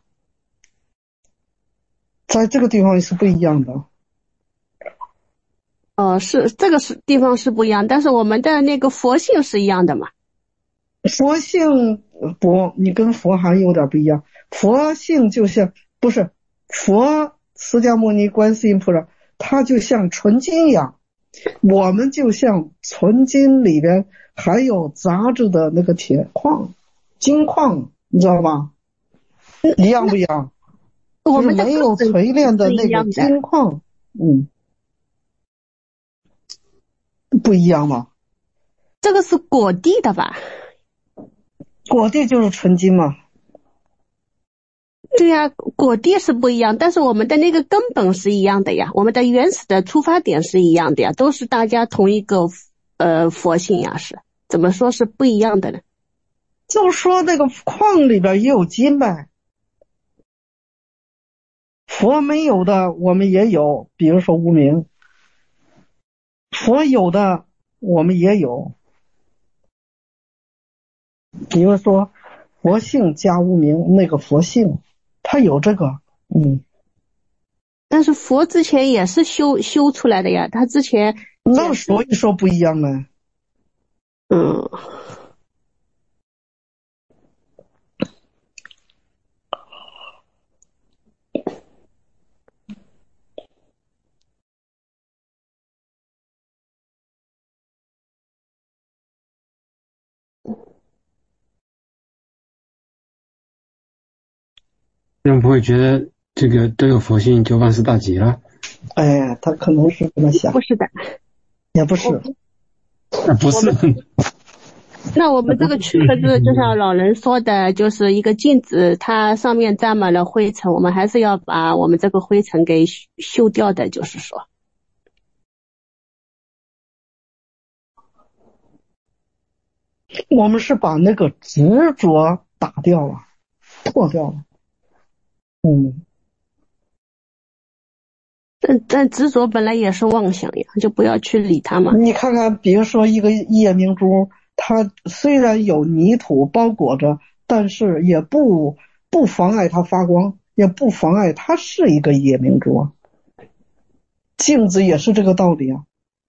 在这个地方是不一样的。 哦，是这个是地方是不一样，但是我们的那个佛性是一样的嘛。 佛性不，你跟佛还有点不一样。佛性就像不是佛，释迦牟尼观世音菩萨，他就像纯金一样，我们就像纯金里边还有杂质的那个铁矿、金矿，你知道吧？一样不一样？ 我们就是没有锤炼的那个金矿，嗯，不一样吗？ 这个是果地的吧？ 果地就是纯金嘛。 对呀，果地是不一样，但是我们的那个根本是一样的呀，我们的原始的出发点是一样的呀，都是大家同一个呃佛性呀，是怎么说是不一样的呢？ 就说那个矿里边也有金呗，佛没有的我们也有，比如说无明，佛有的我们也有，比如说佛性加无明，那个佛性它有这个，嗯。 但是佛之前也是修修出来的呀，他之前那所以说不一样呢。 嗯。 这样不会觉得这个都有佛性就万事大吉了？ 哎，他可能是这么想。 不是的， 也不是。 那不是。 那我们这个躯壳子就像老人说的，就是一个镜子，它上面沾满了灰尘，我们还是要把我们这个灰尘给修掉的，就是说。 我们是把那个执着打掉了，破掉了。嗯。 但但执着本来也是妄想呀，就不要去理它嘛。 你看看，比如说一个夜明珠，它虽然有泥土包裹着，但是也不不妨碍它发光，也不妨碍它是一个夜明珠。镜子也是这个道理啊。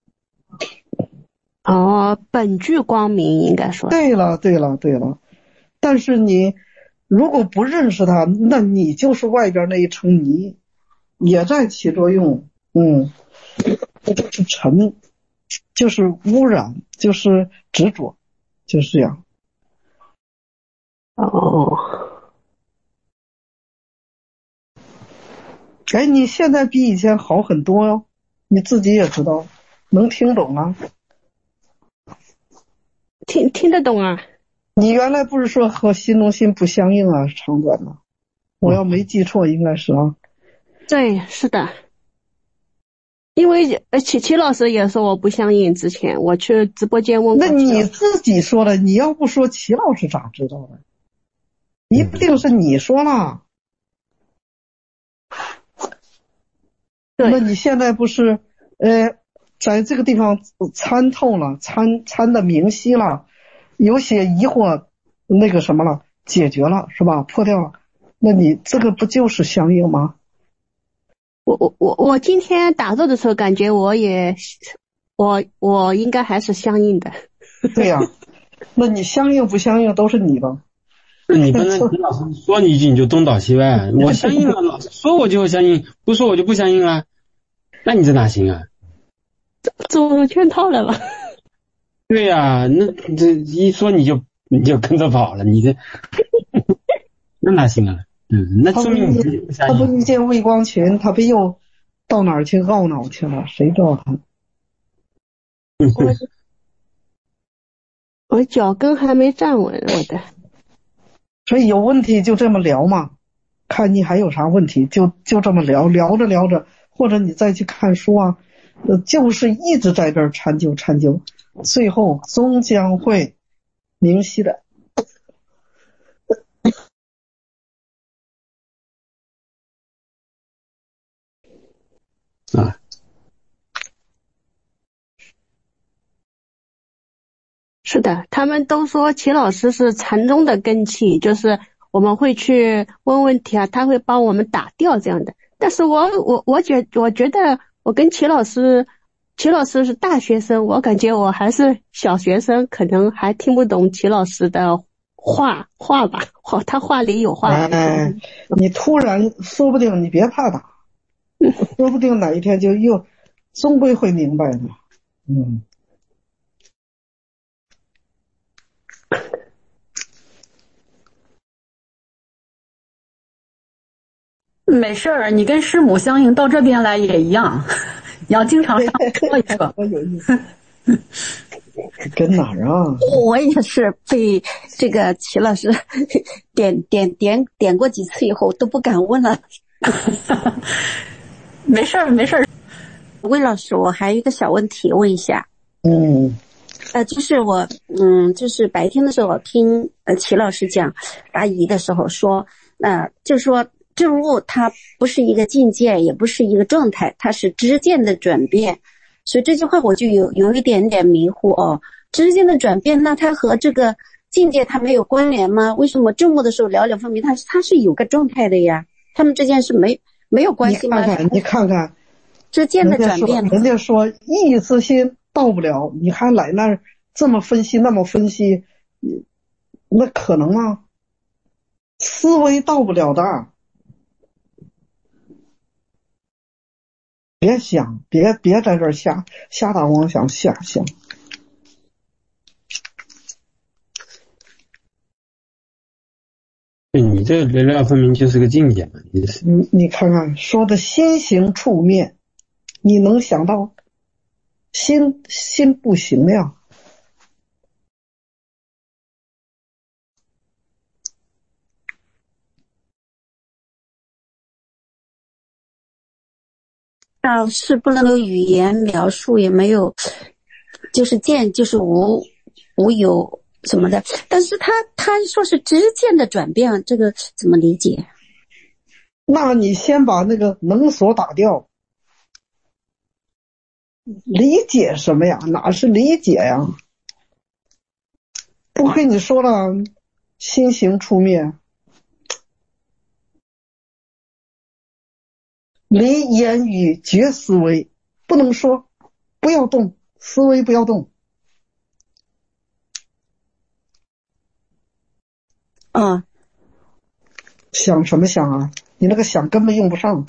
哦，本具光明应该说。 对了，对了，对了。但是你如果不认识它，那你就是外边那一层泥。也在起作用，嗯，这就是尘，就是污染，就是执着，就是这样。 哦， 哎，你现在比以前好很多哟，你自己也知道。 能听懂啊？ 听听得懂啊？ 你原来不是说和心中心不相应啊，长短吗？我要没记错，应该是啊。 对，是的。因为呃，齐齐老师也说我不相应，之前我去直播间问过。 那你自己说的，你要不说齐老师咋知道的？一定是你说了。 对。 那你现在不是呃，在这个地方参透了，参参的明晰了，有些疑惑那个什么了，解决了是吧？破掉了，那你这个不就是相应吗？ 我我我我今天打坐的时候感觉我也，我我应该还是相应的。 对呀、啊，那你相应不相应都是你的。 那你不能听老师说你一句你就东倒西歪，我相应了，老师说我就相应，不说我就不相应了，那你这哪行啊？ 走入圈套了吧？ 对呀、啊，那这一说你就你就跟着跑了，你这那哪行啊？嗯，那说明你不相应。 他不遇见魏光群，他不又到哪儿去懊恼去了？谁知道他？ 我我脚跟还没站稳，我的。 所以有问题就这么聊嘛，看你还有啥问题，就就这么聊，聊着聊着，或者你再去看书啊，呃，就是一直在这儿参究参究，最后终将会明晰的。 啊， 是的，他们都说齐老师是禅宗的根器，就是我们会去问问题啊，他会帮我们打掉这样的。但是我我我觉我觉得我跟齐老师，齐老师是大学生，我感觉我还是小学生，可能还听不懂齐老师的话话吧，话他话里有话。 哎，你突然说不定你别怕打，说不定哪一天就又终归会明白的。嗯。 没事儿，你跟师母相应，到这边来也一样，你要经常上说一说。 我有意思。跟哪儿啊？ 我也是被这个齐老师点点点点过几次以后都不敢问了。 没事儿，没事儿。 魏老师，我还有一个小问题问一下。 嗯。 呃，就是我，嗯，就是白天的时候我听呃齐老师讲答疑的时候说，呃，就是说证悟它不是一个境界，也不是一个状态，它是知见的转变。所以这句话我就有有一点点迷糊哦。知见的转变，那它和这个境界它没有关联吗？为什么证悟的时候了了分明，它它是有个状态的呀？他们之间是没没有关系吗？ 你看看，你看看， 知见的转变， 人家说意之心到不了，你还来那儿这么分析那么分析，那可能吗？思维到不了的。别想，别别在这儿瞎瞎打妄想，瞎想。 对，你这个了了分明就是个境界嘛，你你你看看说的心行触面，你能想到心心不行呀？ 啊，是不能有语言描述，也没有，就是见就是无无有什么的。但是他他说是知见的转变，这个怎么理解？ 那你先把那个能所打掉，理解什么呀？哪是理解呀？不跟你说了，心行触面，离言语绝思维，不能说，不要动，思维不要动。 啊， 想什么想啊？你那个想根本用不上。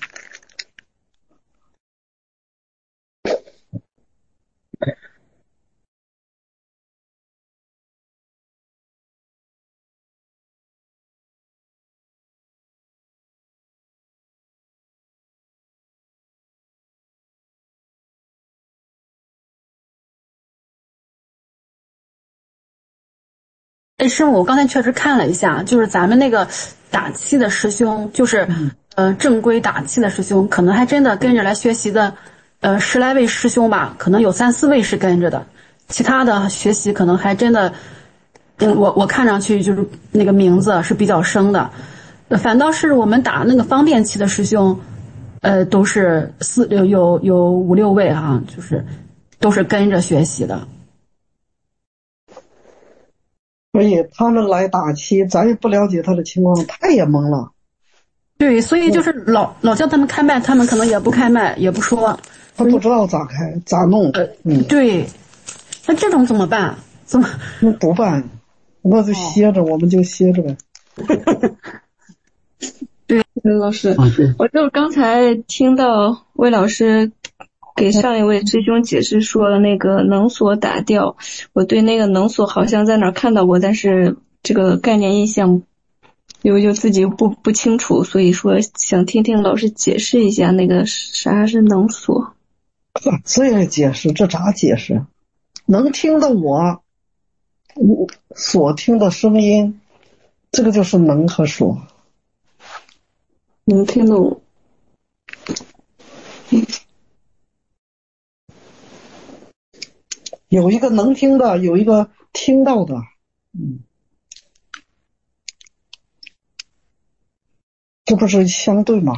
哎，师傅，我刚才确实看了一下，就是咱们那个打气的师兄，就是呃正规打气的师兄，可能还真的跟着来学习的，呃十来位师兄吧，可能有三四位是跟着的，其他的学习可能还真的，嗯，我我看上去就是那个名字是比较生的，反倒是我们打那个方便气的师兄，呃，都是四有有有五六位哈，就是都是跟着学习的。 所以他们来打气，咱也不了解他的情况，他也懵了。 对，所以就是老老叫他们开麦，他们可能也不开麦，也不说。 他不知道咋开，咋弄。 呃， 嗯， 对。那这种怎么办？怎么？ 那不办，那就歇着，哦、我们就歇着呗。 对，老师，我就刚才听到魏老师给上一位师兄解释说那个能锁打掉，我对那个能锁好像在哪儿看到过，但是这个概念印象有就自己不不清楚，所以说想听听老师解释一下那个啥是能锁。 这也解释，这咋解释？能听到我我所听的声音，这个就是能和锁。 能听到我。嗯， 有一个能听的，有一个听到的。嗯，这不是相对吗？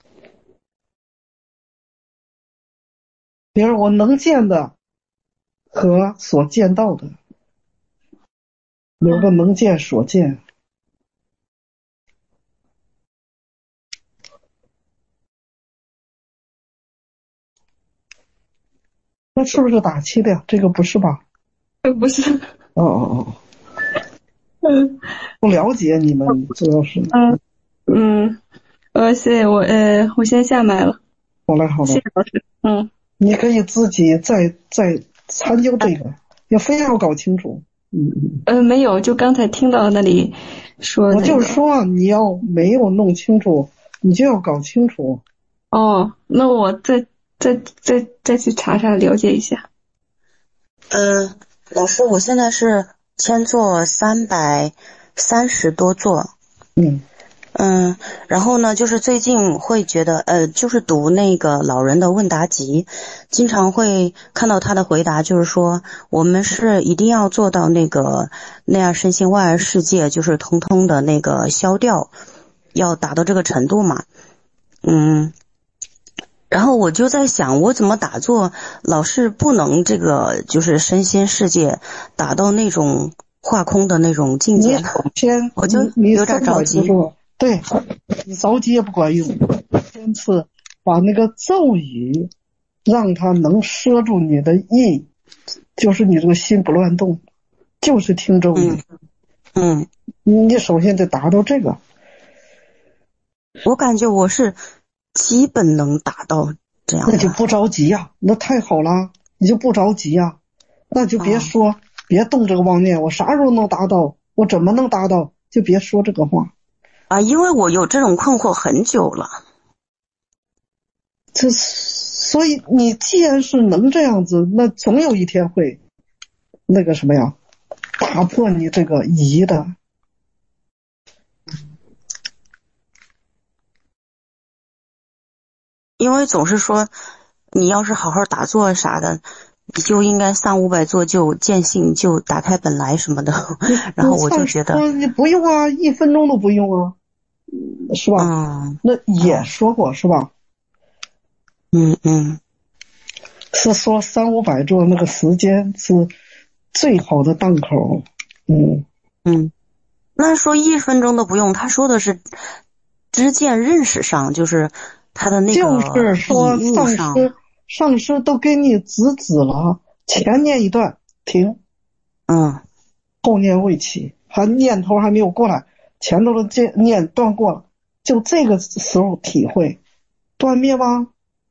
比如我能见的和所见到的，有个能见所见。那是不是打气的呀？这个不是吧？ 呃，不是。 哦哦哦。 嗯， 不了解你们主要是。 嗯嗯，呃，谢谢我，呃，我先下麦了。 好嘞，好嘞。 谢谢老师。嗯， 你可以自己再再参究这个，也非要搞清楚。嗯嗯。 呃，没有，就刚才听到那里说、那个。 我就是说，你要没有弄清楚，你就要搞清楚。 哦，那我再。再再再去查查了解一下。 呃，老师，我现在是先做三百三十多座。 嗯嗯，然后呢，就是最近会觉得，呃，就是读那个老人的问答集，经常会看到他的回答，就是说我们是一定要做到那个内二身心外二世界，就是通通的那个消掉，要达到这个程度嘛。嗯。然后我就在想，我怎么打坐老是不能这个就是身心世界达到那种化空的那种境界？ 首先我就有点着急。 对，你着急也不管用。先是把那个咒语让它能摄住你的意，就是你这个心不乱动，就是听咒语。 嗯， 嗯你首先得达到这个。 我感觉我是基本能达到这样。 那就不着急呀、啊，那太好了，你就不着急呀、啊，那就别说、啊、别动这个妄念，我啥时候能达到，我怎么能达到，就别说这个话啊，因为我有这种困惑很久了。 这所以你既然是能这样子，那总有一天会那个什么呀，打破你这个疑的。 因为总是说你要是好好打坐啥的，你就应该三五百坐就见性，就打开本来什么的。然后我就觉得你不用啊，一分钟都不用啊，是吧？ 嗯， 那也说过、嗯、是吧？ 嗯嗯， 是说三五百坐那个时间是最好的档口。嗯嗯，那说一分钟都不用，他说的是知见认识上，就是他的那个就是说上师上师都给你指指了，前念一段停， 嗯， 后念未起，还念头还没有过来，前头的这念断过了，就这个时候体会断灭吗？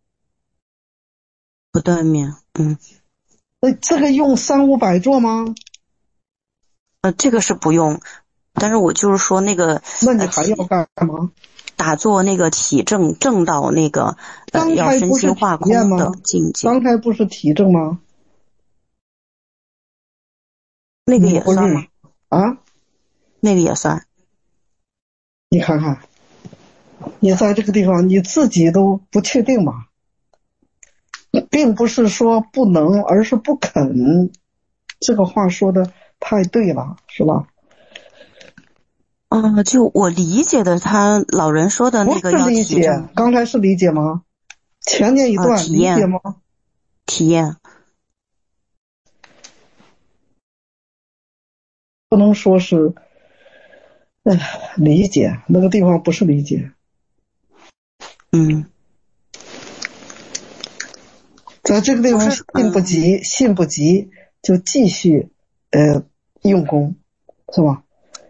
不断灭。嗯， 那这个用三五百做吗？ 呃，这个是不用，但是我就是说那个， 那你还要干嘛？ 打坐那个体证证到那个呃要身心化空的境界。 刚才不是体证吗？ 那个也算吗？ 啊？ 那个也算。 你看看，你在这个地方你自己都不确定嘛，并不是说不能，而是不肯。这个话说的太对了，是吧？ 嗯，就我理解的，他老人说的那个要理解，刚才是理解吗？前面一段、 呃、 理解吗？ 体验。 不能说是，哎，理解，那个地方不是理解。 嗯， 在这个地方信不及，嗯、信不及就继续呃用功，是吧？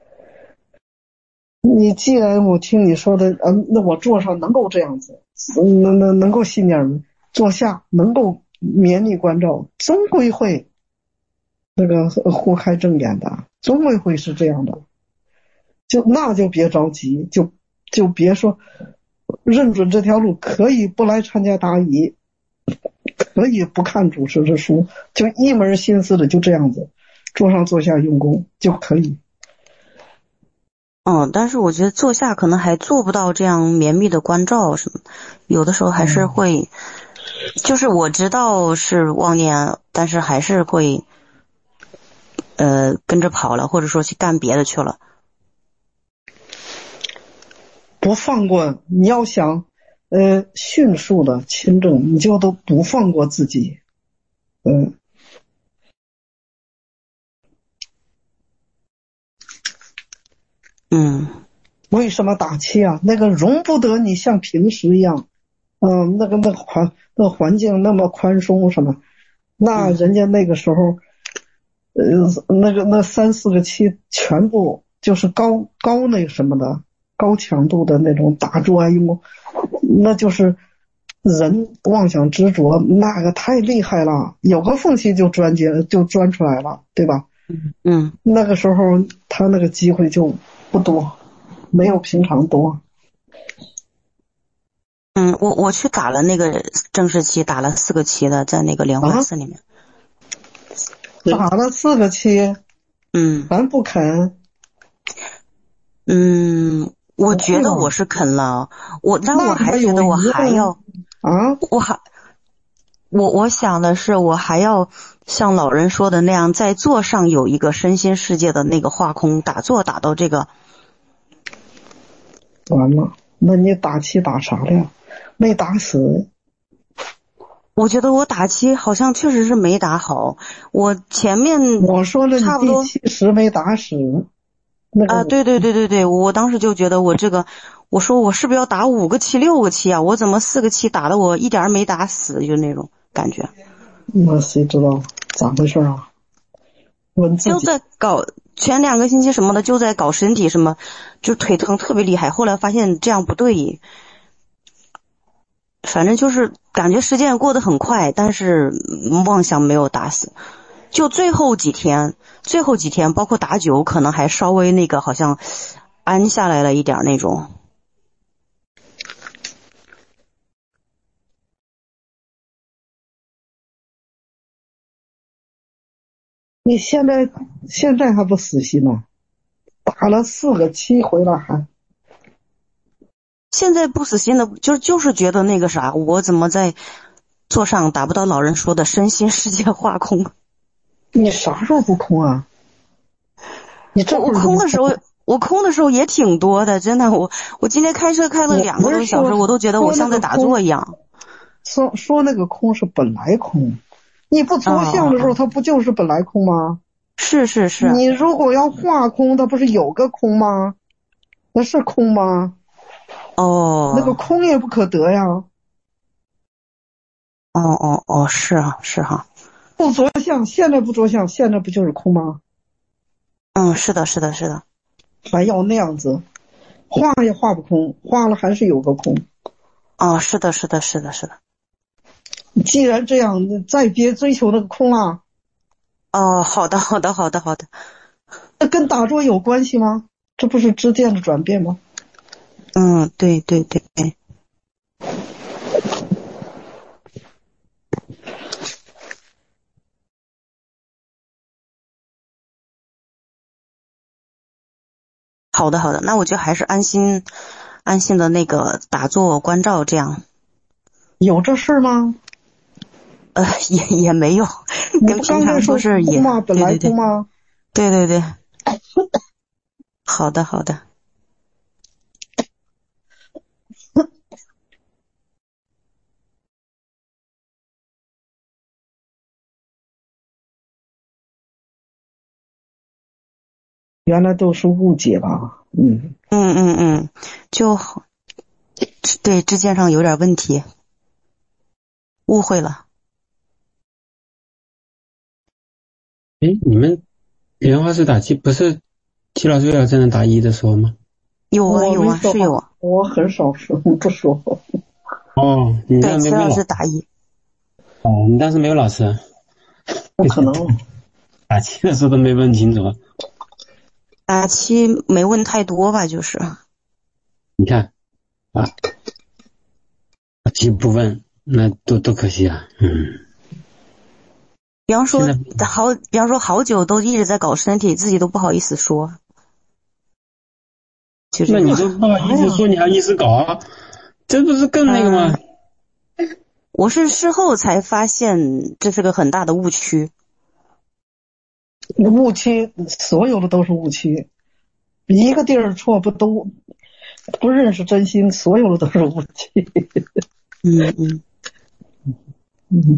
你既然我听你说的，呃，那我坐上能够这样子，能能能够信念，坐下能够绵密关照，终归会那个豁开正眼的，终归会是这样的。就那就别着急，就就别说认准这条路，可以不来参加答疑，可以不看主持的书，就一门心思的就这样子，坐上坐下用功就可以。 嗯，但是我觉得坐下可能还做不到这样绵密的关照什么，有的时候还是会，嗯、就是我知道是妄念，但是还是会，呃，跟着跑了，或者说去干别的去了。 不放过，你要想，呃，迅速的亲证，你就都不放过自己，嗯。 嗯， 为什么打气啊？那个容不得你像平时一样，嗯、呃，那个那个环那个环境那么宽松什么，那人家那个时候，呃，那个那三四个期全部就是高高那什么的高强度的那种打坐啊用功，那就是人妄想执着，那个太厉害了，有个缝隙就钻进就钻出来了，对吧？ 嗯， 那个时候他那个机会就不多，没有平常多。 嗯，我我去打了那个正式期，打了四个期的，在那个莲花寺里面、 啊、打了四个期， 嗯， 咱不肯。 嗯，我觉得我是肯了，我但我还觉得我还要啊， 我还我我想的是，我还要像老人说的那样，在座上有一个身心世界的那个化空打坐，打到这个。 完了，那你打气打啥了？没打死。 我觉得我打气好像确实是没打好，我前面我说了， 差不多第七十没打死。那个、 啊，对对对对对，我当时就觉得我这个，我说我是不是要打五个气六个气啊？我怎么四个气打的我一点没打死，就那种感觉。 那谁知道咋回事啊？问自己。 就在搞前两个星期什么的，就在搞身体什么，就腿疼特别厉害。后来发现这样不对，反正就是感觉时间过得很快，但是妄想没有打死。就最后几天，最后几天，包括打酒，可能还稍微那个好像安下来了一点那种。 你现在现在还不死心吗？打了四个七回来还。 现在不死心的，就就是觉得那个啥，我怎么在座上达不到老人说的身心世界化空？ 你啥时候不空啊？你这我空的时候，我空的时候也挺多的，真的。我我今天开车开了两个多小时，我都觉得我像在打坐一样。 说说那个空是本来空，你不着相的时候，它不就是本来空吗？ 是是是。 你如果要化空，它不是有个空吗？那是空吗？ 哦， 那个空也不可得呀。 哦哦哦，是啊是哈、啊。 不着相，现在不着相，现在不就是空吗？ 嗯，是的是的是的。 还要那样子，画也画不空，画了还是有个空。 哦，是的是的是的是的。 既然这样，再别追求那个空了。 哦，好的好的好的好的。 那跟打坐有关系吗？这不是知见的转变吗？ 嗯，对对对对。 好的好的，那我就还是安心安心的那个打坐关照这样。 有这事吗？ 呃，也也没有，跟平常说是也本来不吗？ 对对对，好的好的。 原来都是误解吧？嗯嗯嗯嗯，就对之间上有点问题，误会了。 哎，你们莲花式打七不是齐老师要在那打一的时候吗？ 有啊有啊是有啊， 我很少说不说。 哦，你对齐老当时没有师打一。 哦，你当时没有老师？ 不可能。 打七的时候都没问清楚。 打七没问太多吧，就是。 你看啊，打七不问，那多多可惜啊，嗯。 比方说好，比方说好久都一直在搞身体，自己都不好意思说。 那你都不好意思说，你还意思搞啊？这不是更那个吗？ 嗯、我是事后才发现这是个很大的误区。 误区，所有的都是误区。一个地儿错不都不认识真心，所有的都是误区。 嗯嗯嗯。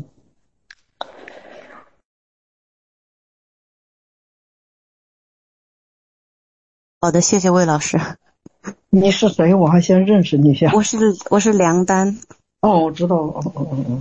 好的，谢谢魏老师。 你是谁？我还先认识你一下。 我是我是梁丹。 哦，我知道。哦哦哦。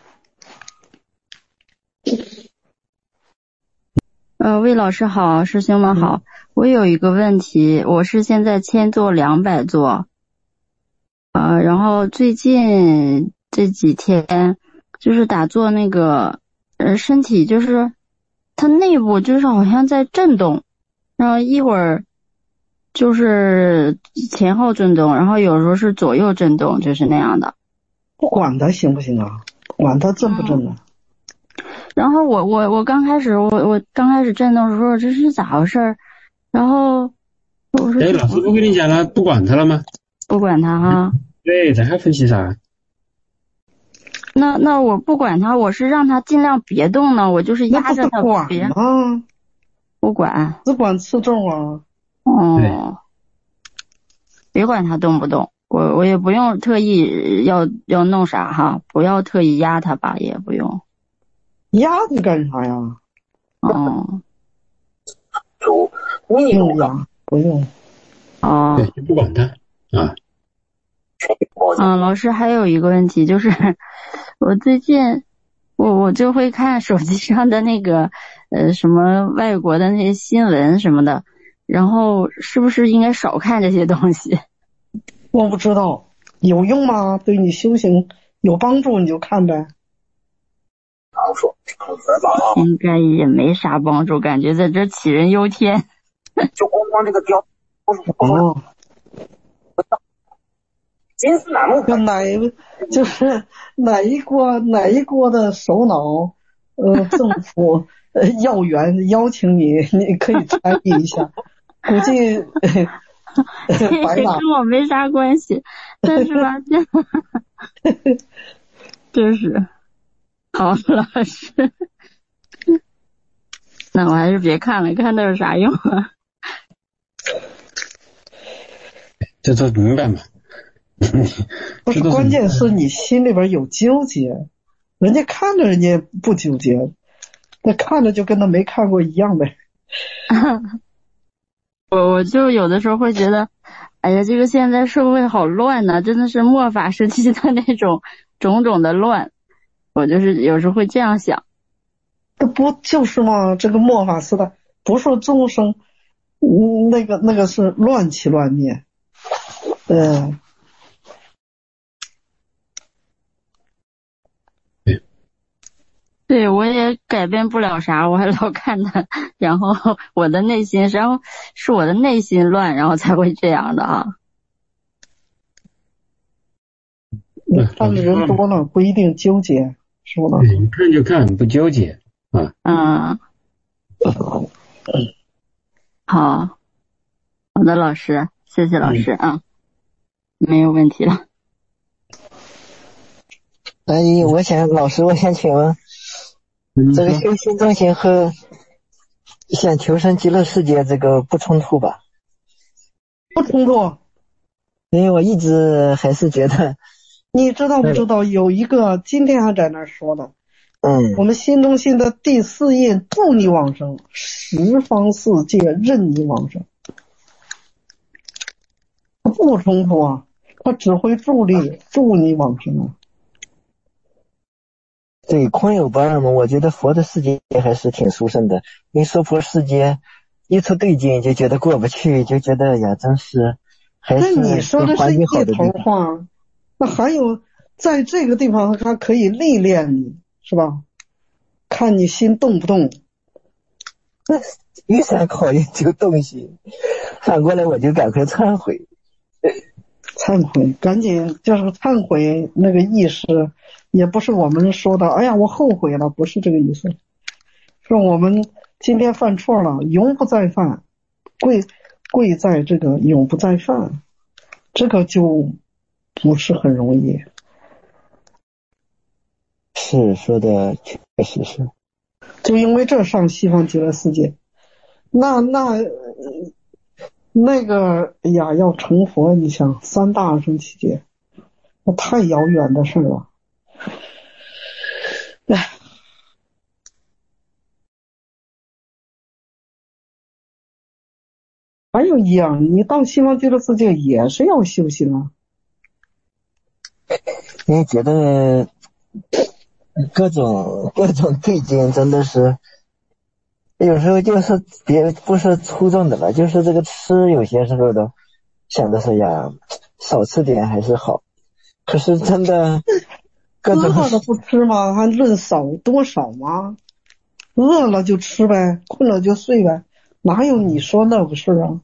呃，魏老师好，师兄们好。嗯、我有一个问题，我是现在千坐两百坐，呃，然后最近这几天就是打坐那个，呃，身体就是它内部就是好像在震动，然后一会儿就是前后震动，然后有时候是左右震动，就是那样的。 不管它行不行啊？管它震不震啊？ 嗯然后我我我刚开始我我刚开始震动的时候，这是咋回事？然后我说， 哎，老师不跟你讲了，不管他了吗？ 不管他哈。 对，咱还分析啥？ 那那我不管他，我是让他尽量别动呢，我就是压着他别。 啊， 不管。 只管刺中啊。 哦。别管他动不动，我我也不用特意要要弄啥哈，不要特意压他吧，也不用。 压你干啥呀？ 哦， 不用压，不用。 哦， 对，就不管他啊。 嗯，老师还有一个问题就是，我最近我我就会看手机上的那个呃什么外国的那些新闻什么的，然后是不是应该少看这些东西？ 我不知道有用吗？对你修行有帮助你就看呗。 应该也没啥帮助，感觉在这杞人忧天。 就光光这个雕， 哦， 金丝楠木， 哪就是哪一国哪一国的首脑，呃，政府呃要员邀请你，你可以参与一下，估计白打。跟我没啥关系，但是吧，这真是。好，老师，那我还是别看了，看那有啥用啊？ 这都明白嘛？ 不是，关键是你心里边有纠结，人家看着人家不纠结，那看着就跟他没看过一样呗。 我我就有的时候会觉得，哎呀，这个现在社会好乱呐、啊，真的是末法时期的那种种种的乱。我就是有时候会这样想， 这不就是吗？这个末法时代，不是众生，嗯，那个那个是乱起乱灭，嗯， 对， 对我也改变不了啥，我还老看他，然后我的内心，然后是我的内心乱，然后才会这样的啊。 你看的人多了，不一定纠结。说了， 你看就看，不纠结啊。 嗯，好，好好的，老师，谢谢老师、嗯、啊，没有问题了。 哎，我想老师，我想请问，这个修心中心和想求生极乐世界这个不冲突吧？ 不冲突。 因为我一直还是觉得， 你知道不知道有一个今天还在那儿说的， 嗯， 我们心中心的第四印助你往生，十方世界任你往生，不冲突啊，它只会助力助你往生啊。 对，空有不二嘛，我觉得佛的世界还是挺殊胜的。你娑婆世界一出对境就觉得过不去，就觉得呀，真是还是那你说的是一头话，那还有在这个地方它可以历练你，是吧？看你心动不动。 那遇上考验就动心，反过来我就赶快忏悔。 忏悔，赶紧就是忏悔那个意识，也不是我们说的哎呀我后悔了，不是这个意思，是我们今天犯错了，永不再犯，贵贵在这个永不再犯，这个就不是很容易。 是说的确实是， 就因为这上西方极乐世界，那那那个哎呀要成佛，你想三大圣期间，那太遥远的事了。哎，还有一样，你到西方极乐世界也是要修行啊。 因为觉得各种各种对境真的是，有时候就是别不是粗重的了，就是这个吃有些时候都想的是呀，少吃点还是好。可是真的各种饿了不吃吗？还论少多少吗？饿了就吃呗，困了就睡呗，哪有你说那个事啊？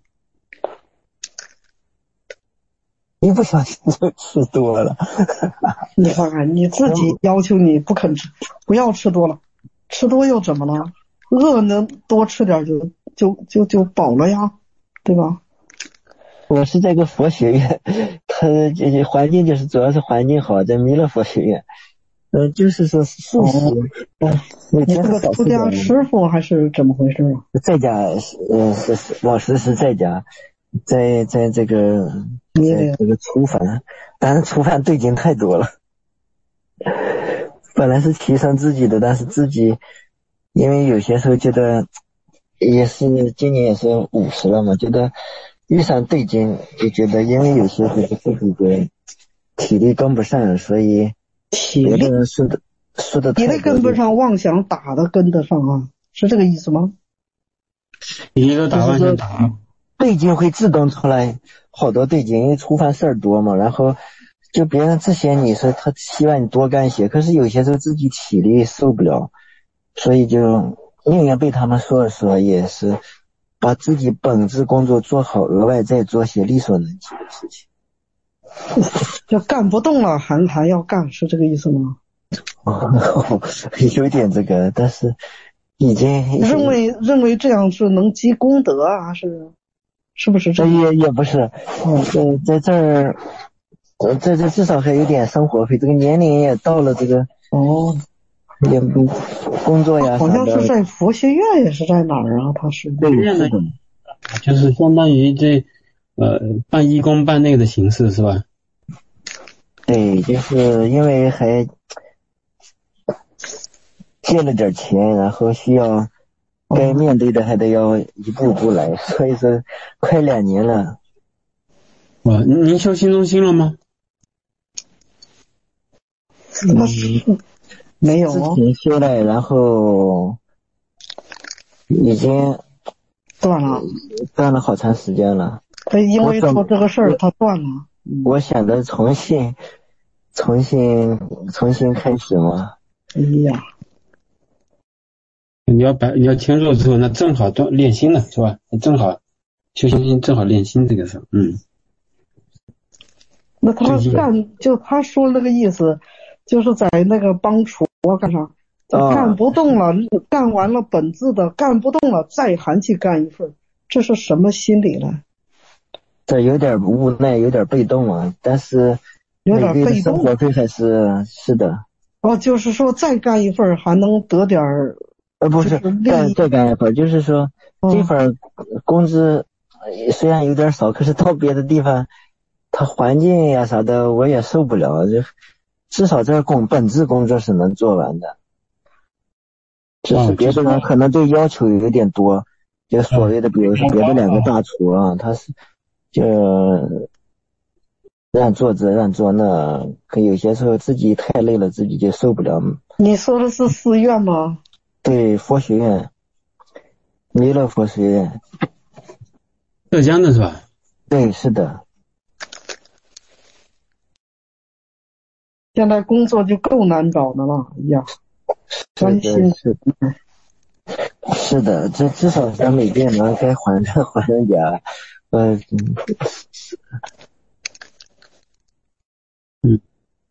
一不小心就吃多了。 你看看你自己要求你不肯吃，不要吃多了，吃多又怎么了？饿能多吃点就就就就饱了呀，对吧？ 我是在个佛学院，它这些环境就是主要是环境好，在弥勒佛学院，嗯、呃，就是说素食，嗯、哦，每天是少吃点。 你这个出家师傅还是怎么回事啊？ 在家，呃，是老师是在家，在在这个在这个粗饭，但是粗饭对境太多了。本来是提升自己的，但是自己因为有些时候觉得也是今年也是五十了嘛，觉得遇上对境就觉得因为有些时候自己的体力跟不上，所以体力说的说的体力跟不上，妄想打的跟得上啊，是这个意思吗？ 一个打妄想打， 对境会自动出来好多对境，因为粗饭事儿多嘛，然后就别人之前你说他希望你多干些，可是有些时候自己体力受不了，所以就宁愿被他们说了说，也是把自己本职工作做好，额外再做些力所能及的事情。 就干不动了还还要干，是这个意思吗？ 哦，有点这个，但是已经认为认为这样是能积功德啊，还是是不是这也也不是，嗯，在这儿。我这这至少还有点生活费，这个年龄也到了，这个哦， 也不工作呀， 好像是在佛学院，也是在哪儿啊？他是对，是的，就是相当于这呃办义工办那个的形式是吧？ 对，就是因为还借了点钱，然后需要该面对的还得要一步步来，所以说快两年了。 哇，您修心中心了吗？ 那是没有之前修了，然后已经断了， 断了好长时间了。 对，因为做这个事儿，他断了。 我想着重新、重新、重新开始嘛。 哎呀， 你要白，你要迁入之后，那正好锻练心了，是吧？正好修心心，正好练心这个事，嗯。 那他干就他说那个意思。就是在那个帮厨啊干啥，干不动了、哦，干完了本质的干不动了，再还去干一份，这是什么心理呢？ 这有点无奈，有点被动啊，但是有点被动， 生活费还是是的。 哦，就是说再干一份还能得点儿， 呃，不是再再干一份，就是说、嗯、这份工资虽然有点少，可是到别的地方，它环境呀啥的我也受不了，就至少这工本质工作是能做完的。只是别的人可能对要求有点多，就所谓的比如说别的两个大厨啊，他是就让做这让做那，可有些时候自己太累了，自己就受不了。 你说的是寺院吗？ 对，佛学院，弥勒佛学院， 浙江的是吧？ 对，是的。 现在工作就够难找的了，哎呀，专心是的，是的，这至少咱每天能该还着还人家，呃，嗯。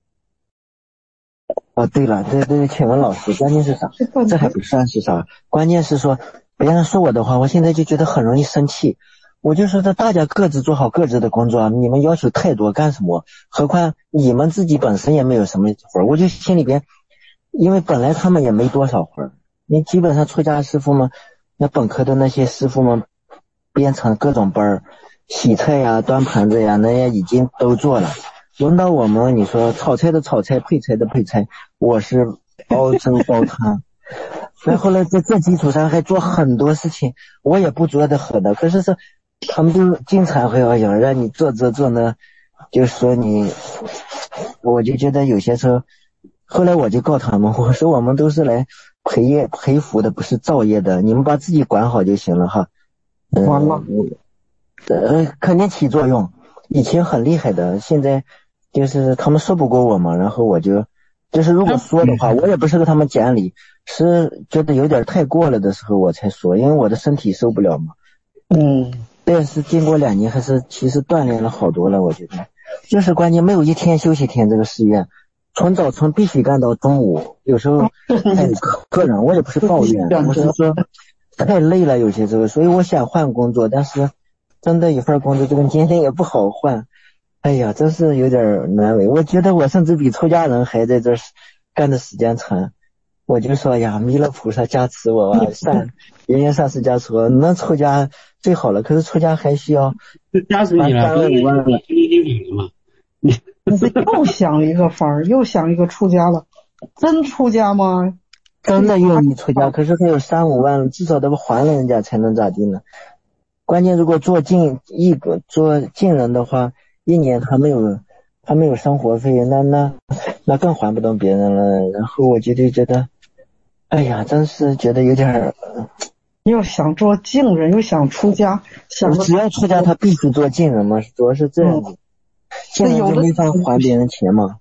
哦，对了，对对，请问老师，关键是啥？这还不算是啥，关键是说别人说我的话，我现在就觉得很容易生气。我就说的大家各自做好各自的工作，你们要求太多干什么？何况你们自己本身也没有什么活，我就心里边，因为本来他们也没多少活，你基本上出家师傅们，那本科的那些师傅们编成各种班，洗菜呀、端盘子呀，那些已经都做了。轮到我们，你说炒菜的炒菜，配菜的配菜，我是煲粥煲汤，然后呢，在这基础上还做很多事情，我也不做的很的，可是是他们就经常会要想让你做这做那，就说你，我就觉得有些时候，后来我就告他们，我说我们都是来陪业陪福的，不是造业的，你们把自己管好就行了哈。 完了， 呃，肯定起作用，以前很厉害的，现在。就是他们说不过我嘛，然后我就就是如果说的话，我也不是和他们讲理，是觉得有点太过了的时候我才说，因为我的身体受不了嘛。 嗯， 但是经过两年还是其实锻炼了好多了，我觉得就是关键没有一天休息天，这个寺院从早晨必须干到中午，有时候还有客人，我也不是抱怨，我是说太累了有些时候，所以我想换工作，但是真的一份工作这个年龄也不好换。哎呀，真是有点难为。我觉得我甚至比出家人还在这干的时间长。我就说呀，弥勒菩萨加持我啊，善圆圆善师加持我，能出家最好了。可是出家还需要加持你了， 三五万了。 你是又想一个法儿，又想一个出家了，真出家吗？ 真的愿意出家，可是还有三五万，至少得还了人家才能咋地呢？关键如果做净一个做净人的话。一年他没有，他没有生活费，那那那更还不动别人了。然后我就就觉得，哎呀，真是觉得有点。 又想做净人，又想出家，想只要出家，他必须做净人嘛，主要是这样子。净人就没法还别人钱嘛。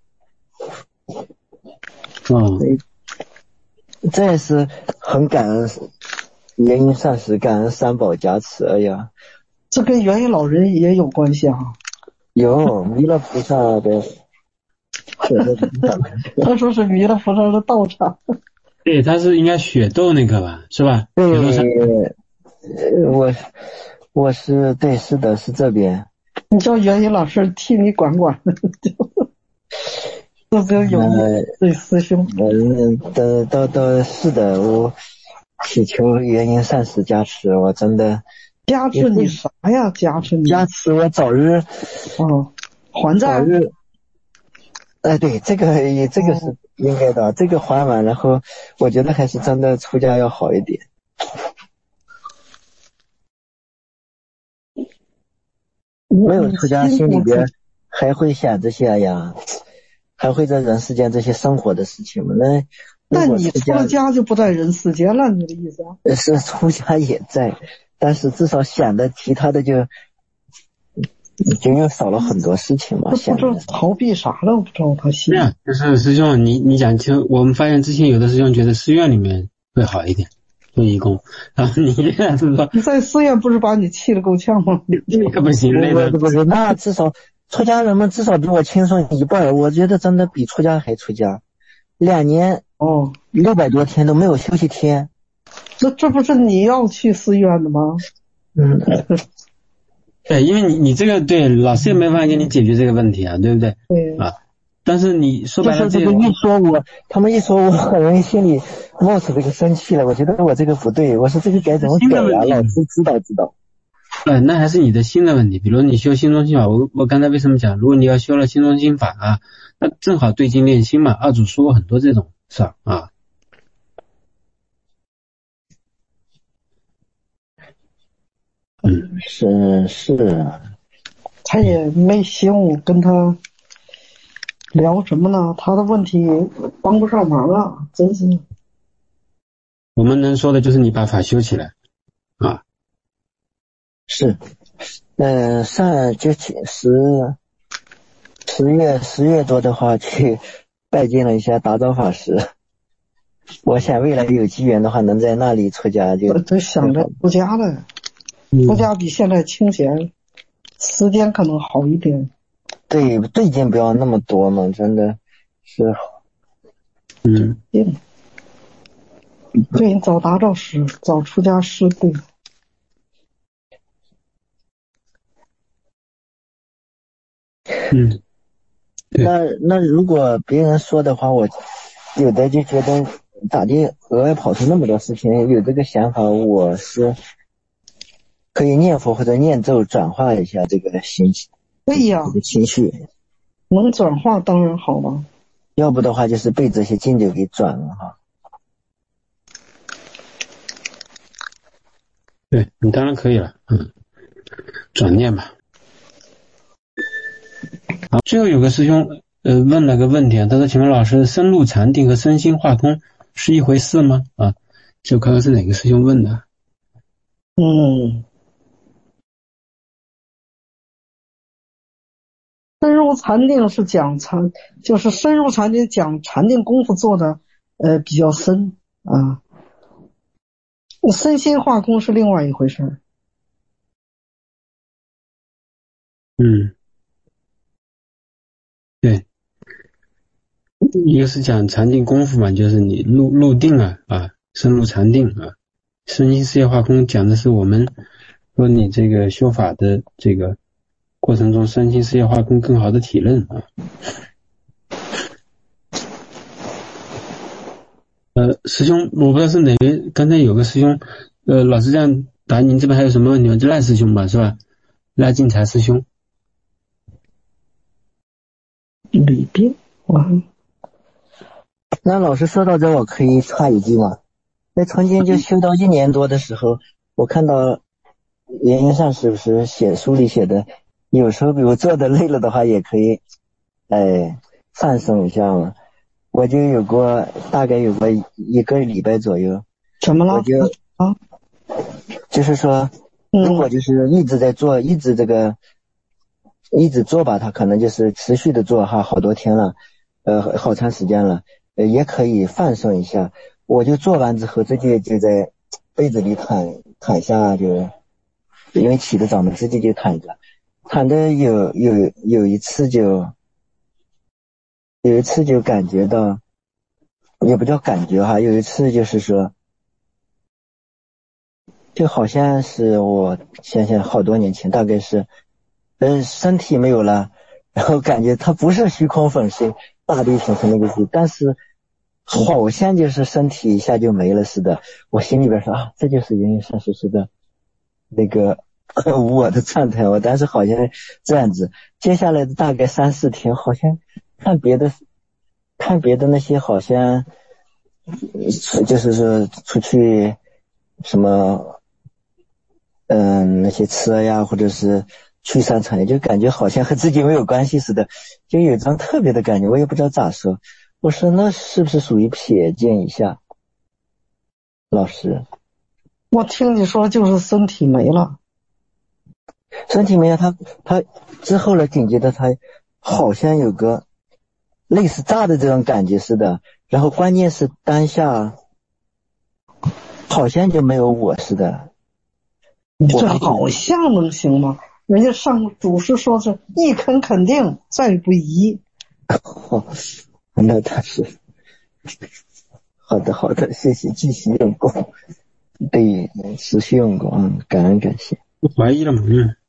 嗯， 这也是很感恩圆云善师，感恩三宝加持。哎呀， 这跟元音老人也有关系啊。 有弥勒菩萨的， 他说是弥勒菩萨的道场。 对，他是应该雪窦那个吧，是吧？ 对，我我是对，是的，是这边。 你叫元音老师替你管管，这就有对师兄。 嗯，的到到是的，我祈求元音善师加持，我真的。 加持你啥呀？加持你加持我早日哦还债。 早日，哎，对，这个这个是应该的，哦、这个还完，然后我觉得还是真的出家要好一点。没有出家，心里边还会想这些呀，还会在人世间这些生活的事情吗？那那你出了家就不在人世间了，你的意思啊？ 是出家也在。但是至少想的其他的就就又少了很多事情嘛。 不知道逃避啥了，我不知道他心。 对啊，就是师兄，你你讲，就我们发现之前有的师兄觉得寺院里面会好一点，做义工，然后你现在是说你在寺院不是把你气得够呛吗？ 那个不行，那个不是，那至少出家人们至少比我轻松一半，我觉得真的比出家还出家，两年哦六百多天都没有休息天。 这这不是你要去寺院的吗？ 嗯， 对，因为你你这个对老师也没办法给你解决这个问题啊，对不对？ 对啊，但是你说白了这个一说我，他们一说我，很容易心里冒出这个生气了。我觉得我这个不对，我说这个该怎么改呀？老师知道知道。 呃，那还是你的心的问题。比如你修心中心法，我我刚才为什么讲，如果你要修了心中心法啊，那正好对劲练心嘛。二祖说过很多这种事儿啊。 嗯，是是， 他也没嫌我跟他聊什么呢？他的问题帮不上忙啊，真是。 我们能说的就是你把法修起来啊。 是，嗯、呃，上就十十月十月多的话，去拜见了一下达昭法师。我想未来有机缘的话，能在那里出家就。 我都想着出家了。出家比现在清闲，时间可能好一点。 对，对境不要那么多嘛，真的是。 嗯。 对，找达昭师，找出家师，对。 嗯。 那那如果别人说的话，我有的就觉得咋地额外跑出那么多事情，有这个想法，我是。可以念佛或者念咒转化一下这个心情， 对呀， 这个情绪能转化当然好了。 要不的话就是被这些经就给转了哈。 对，你当然可以了，嗯，转念吧。好，最后有个师兄呃问了个问题啊，他说：“请问老师，深入禅定和身心化空是一回事吗？”啊，就看看是哪个师兄问的。 嗯。深入禅定是讲禅，就是深入禅定讲禅定功夫做的呃比较深啊。身心化空是另外一回事。 嗯，对，一个是讲禅定功夫嘛，就是你入入定了啊，深入禅定啊。身心事业化空讲的是我们说你这个修法的这个过程中，身心事业化空更好的体认啊。呃，师兄，我不知道是哪个，刚才有个师兄，呃，老师这样答您这边还有什么问题吗？就赖师兄吧，是吧？赖进财师兄。 里边哇， 那老师说到这，我可以插一句吗？在曾经就修到一年多的时候，我看到原因上是不是写书里写的？有时候比如做的累了的话也可以哎放松一下嘛。我就有过大概有过一个礼拜左右。 怎么了？ 我就啊， 就是说如果就是一直在做、嗯、一直这个一直做吧，他可能就是持续的做哈好多天了，呃好长时间了，呃也可以放松一下。我就做完之后直接就在被子里躺躺下，就因为起得早嘛，直接就躺着。躺的有有有一次就有一次就感觉到，也不叫感觉哈，有一次就是说，就好像是我想想好多年前，大概是，嗯，身体没有了，然后感觉它不是虚空粉碎，大地平成那个字，但是好像就是身体一下就没了似的。我心里边说啊，这就是原因上师师的那个我的状态，我当时好像这样子。接下来的大概三四天，好像看别的看别的那些好像就是说出去什么嗯那些车呀，或者是去商场，就感觉好像和自己没有关系似的，就有一种特别的感觉，我也不知道咋说。我说那是不是属于瞥见一下？老师， 我听你说就是身体没了。 身体没有，他他之后呢，紧接着他好像有个类似炸的这种感觉似的，然后关键是当下好像就没有我似的。 你这好像能行吗？人家上祖师说是一肯肯定再不疑。 那他是好的好的，谢谢，继续用功，对，持续用功，嗯，感恩感谢。 不怀疑了嘛？嗯。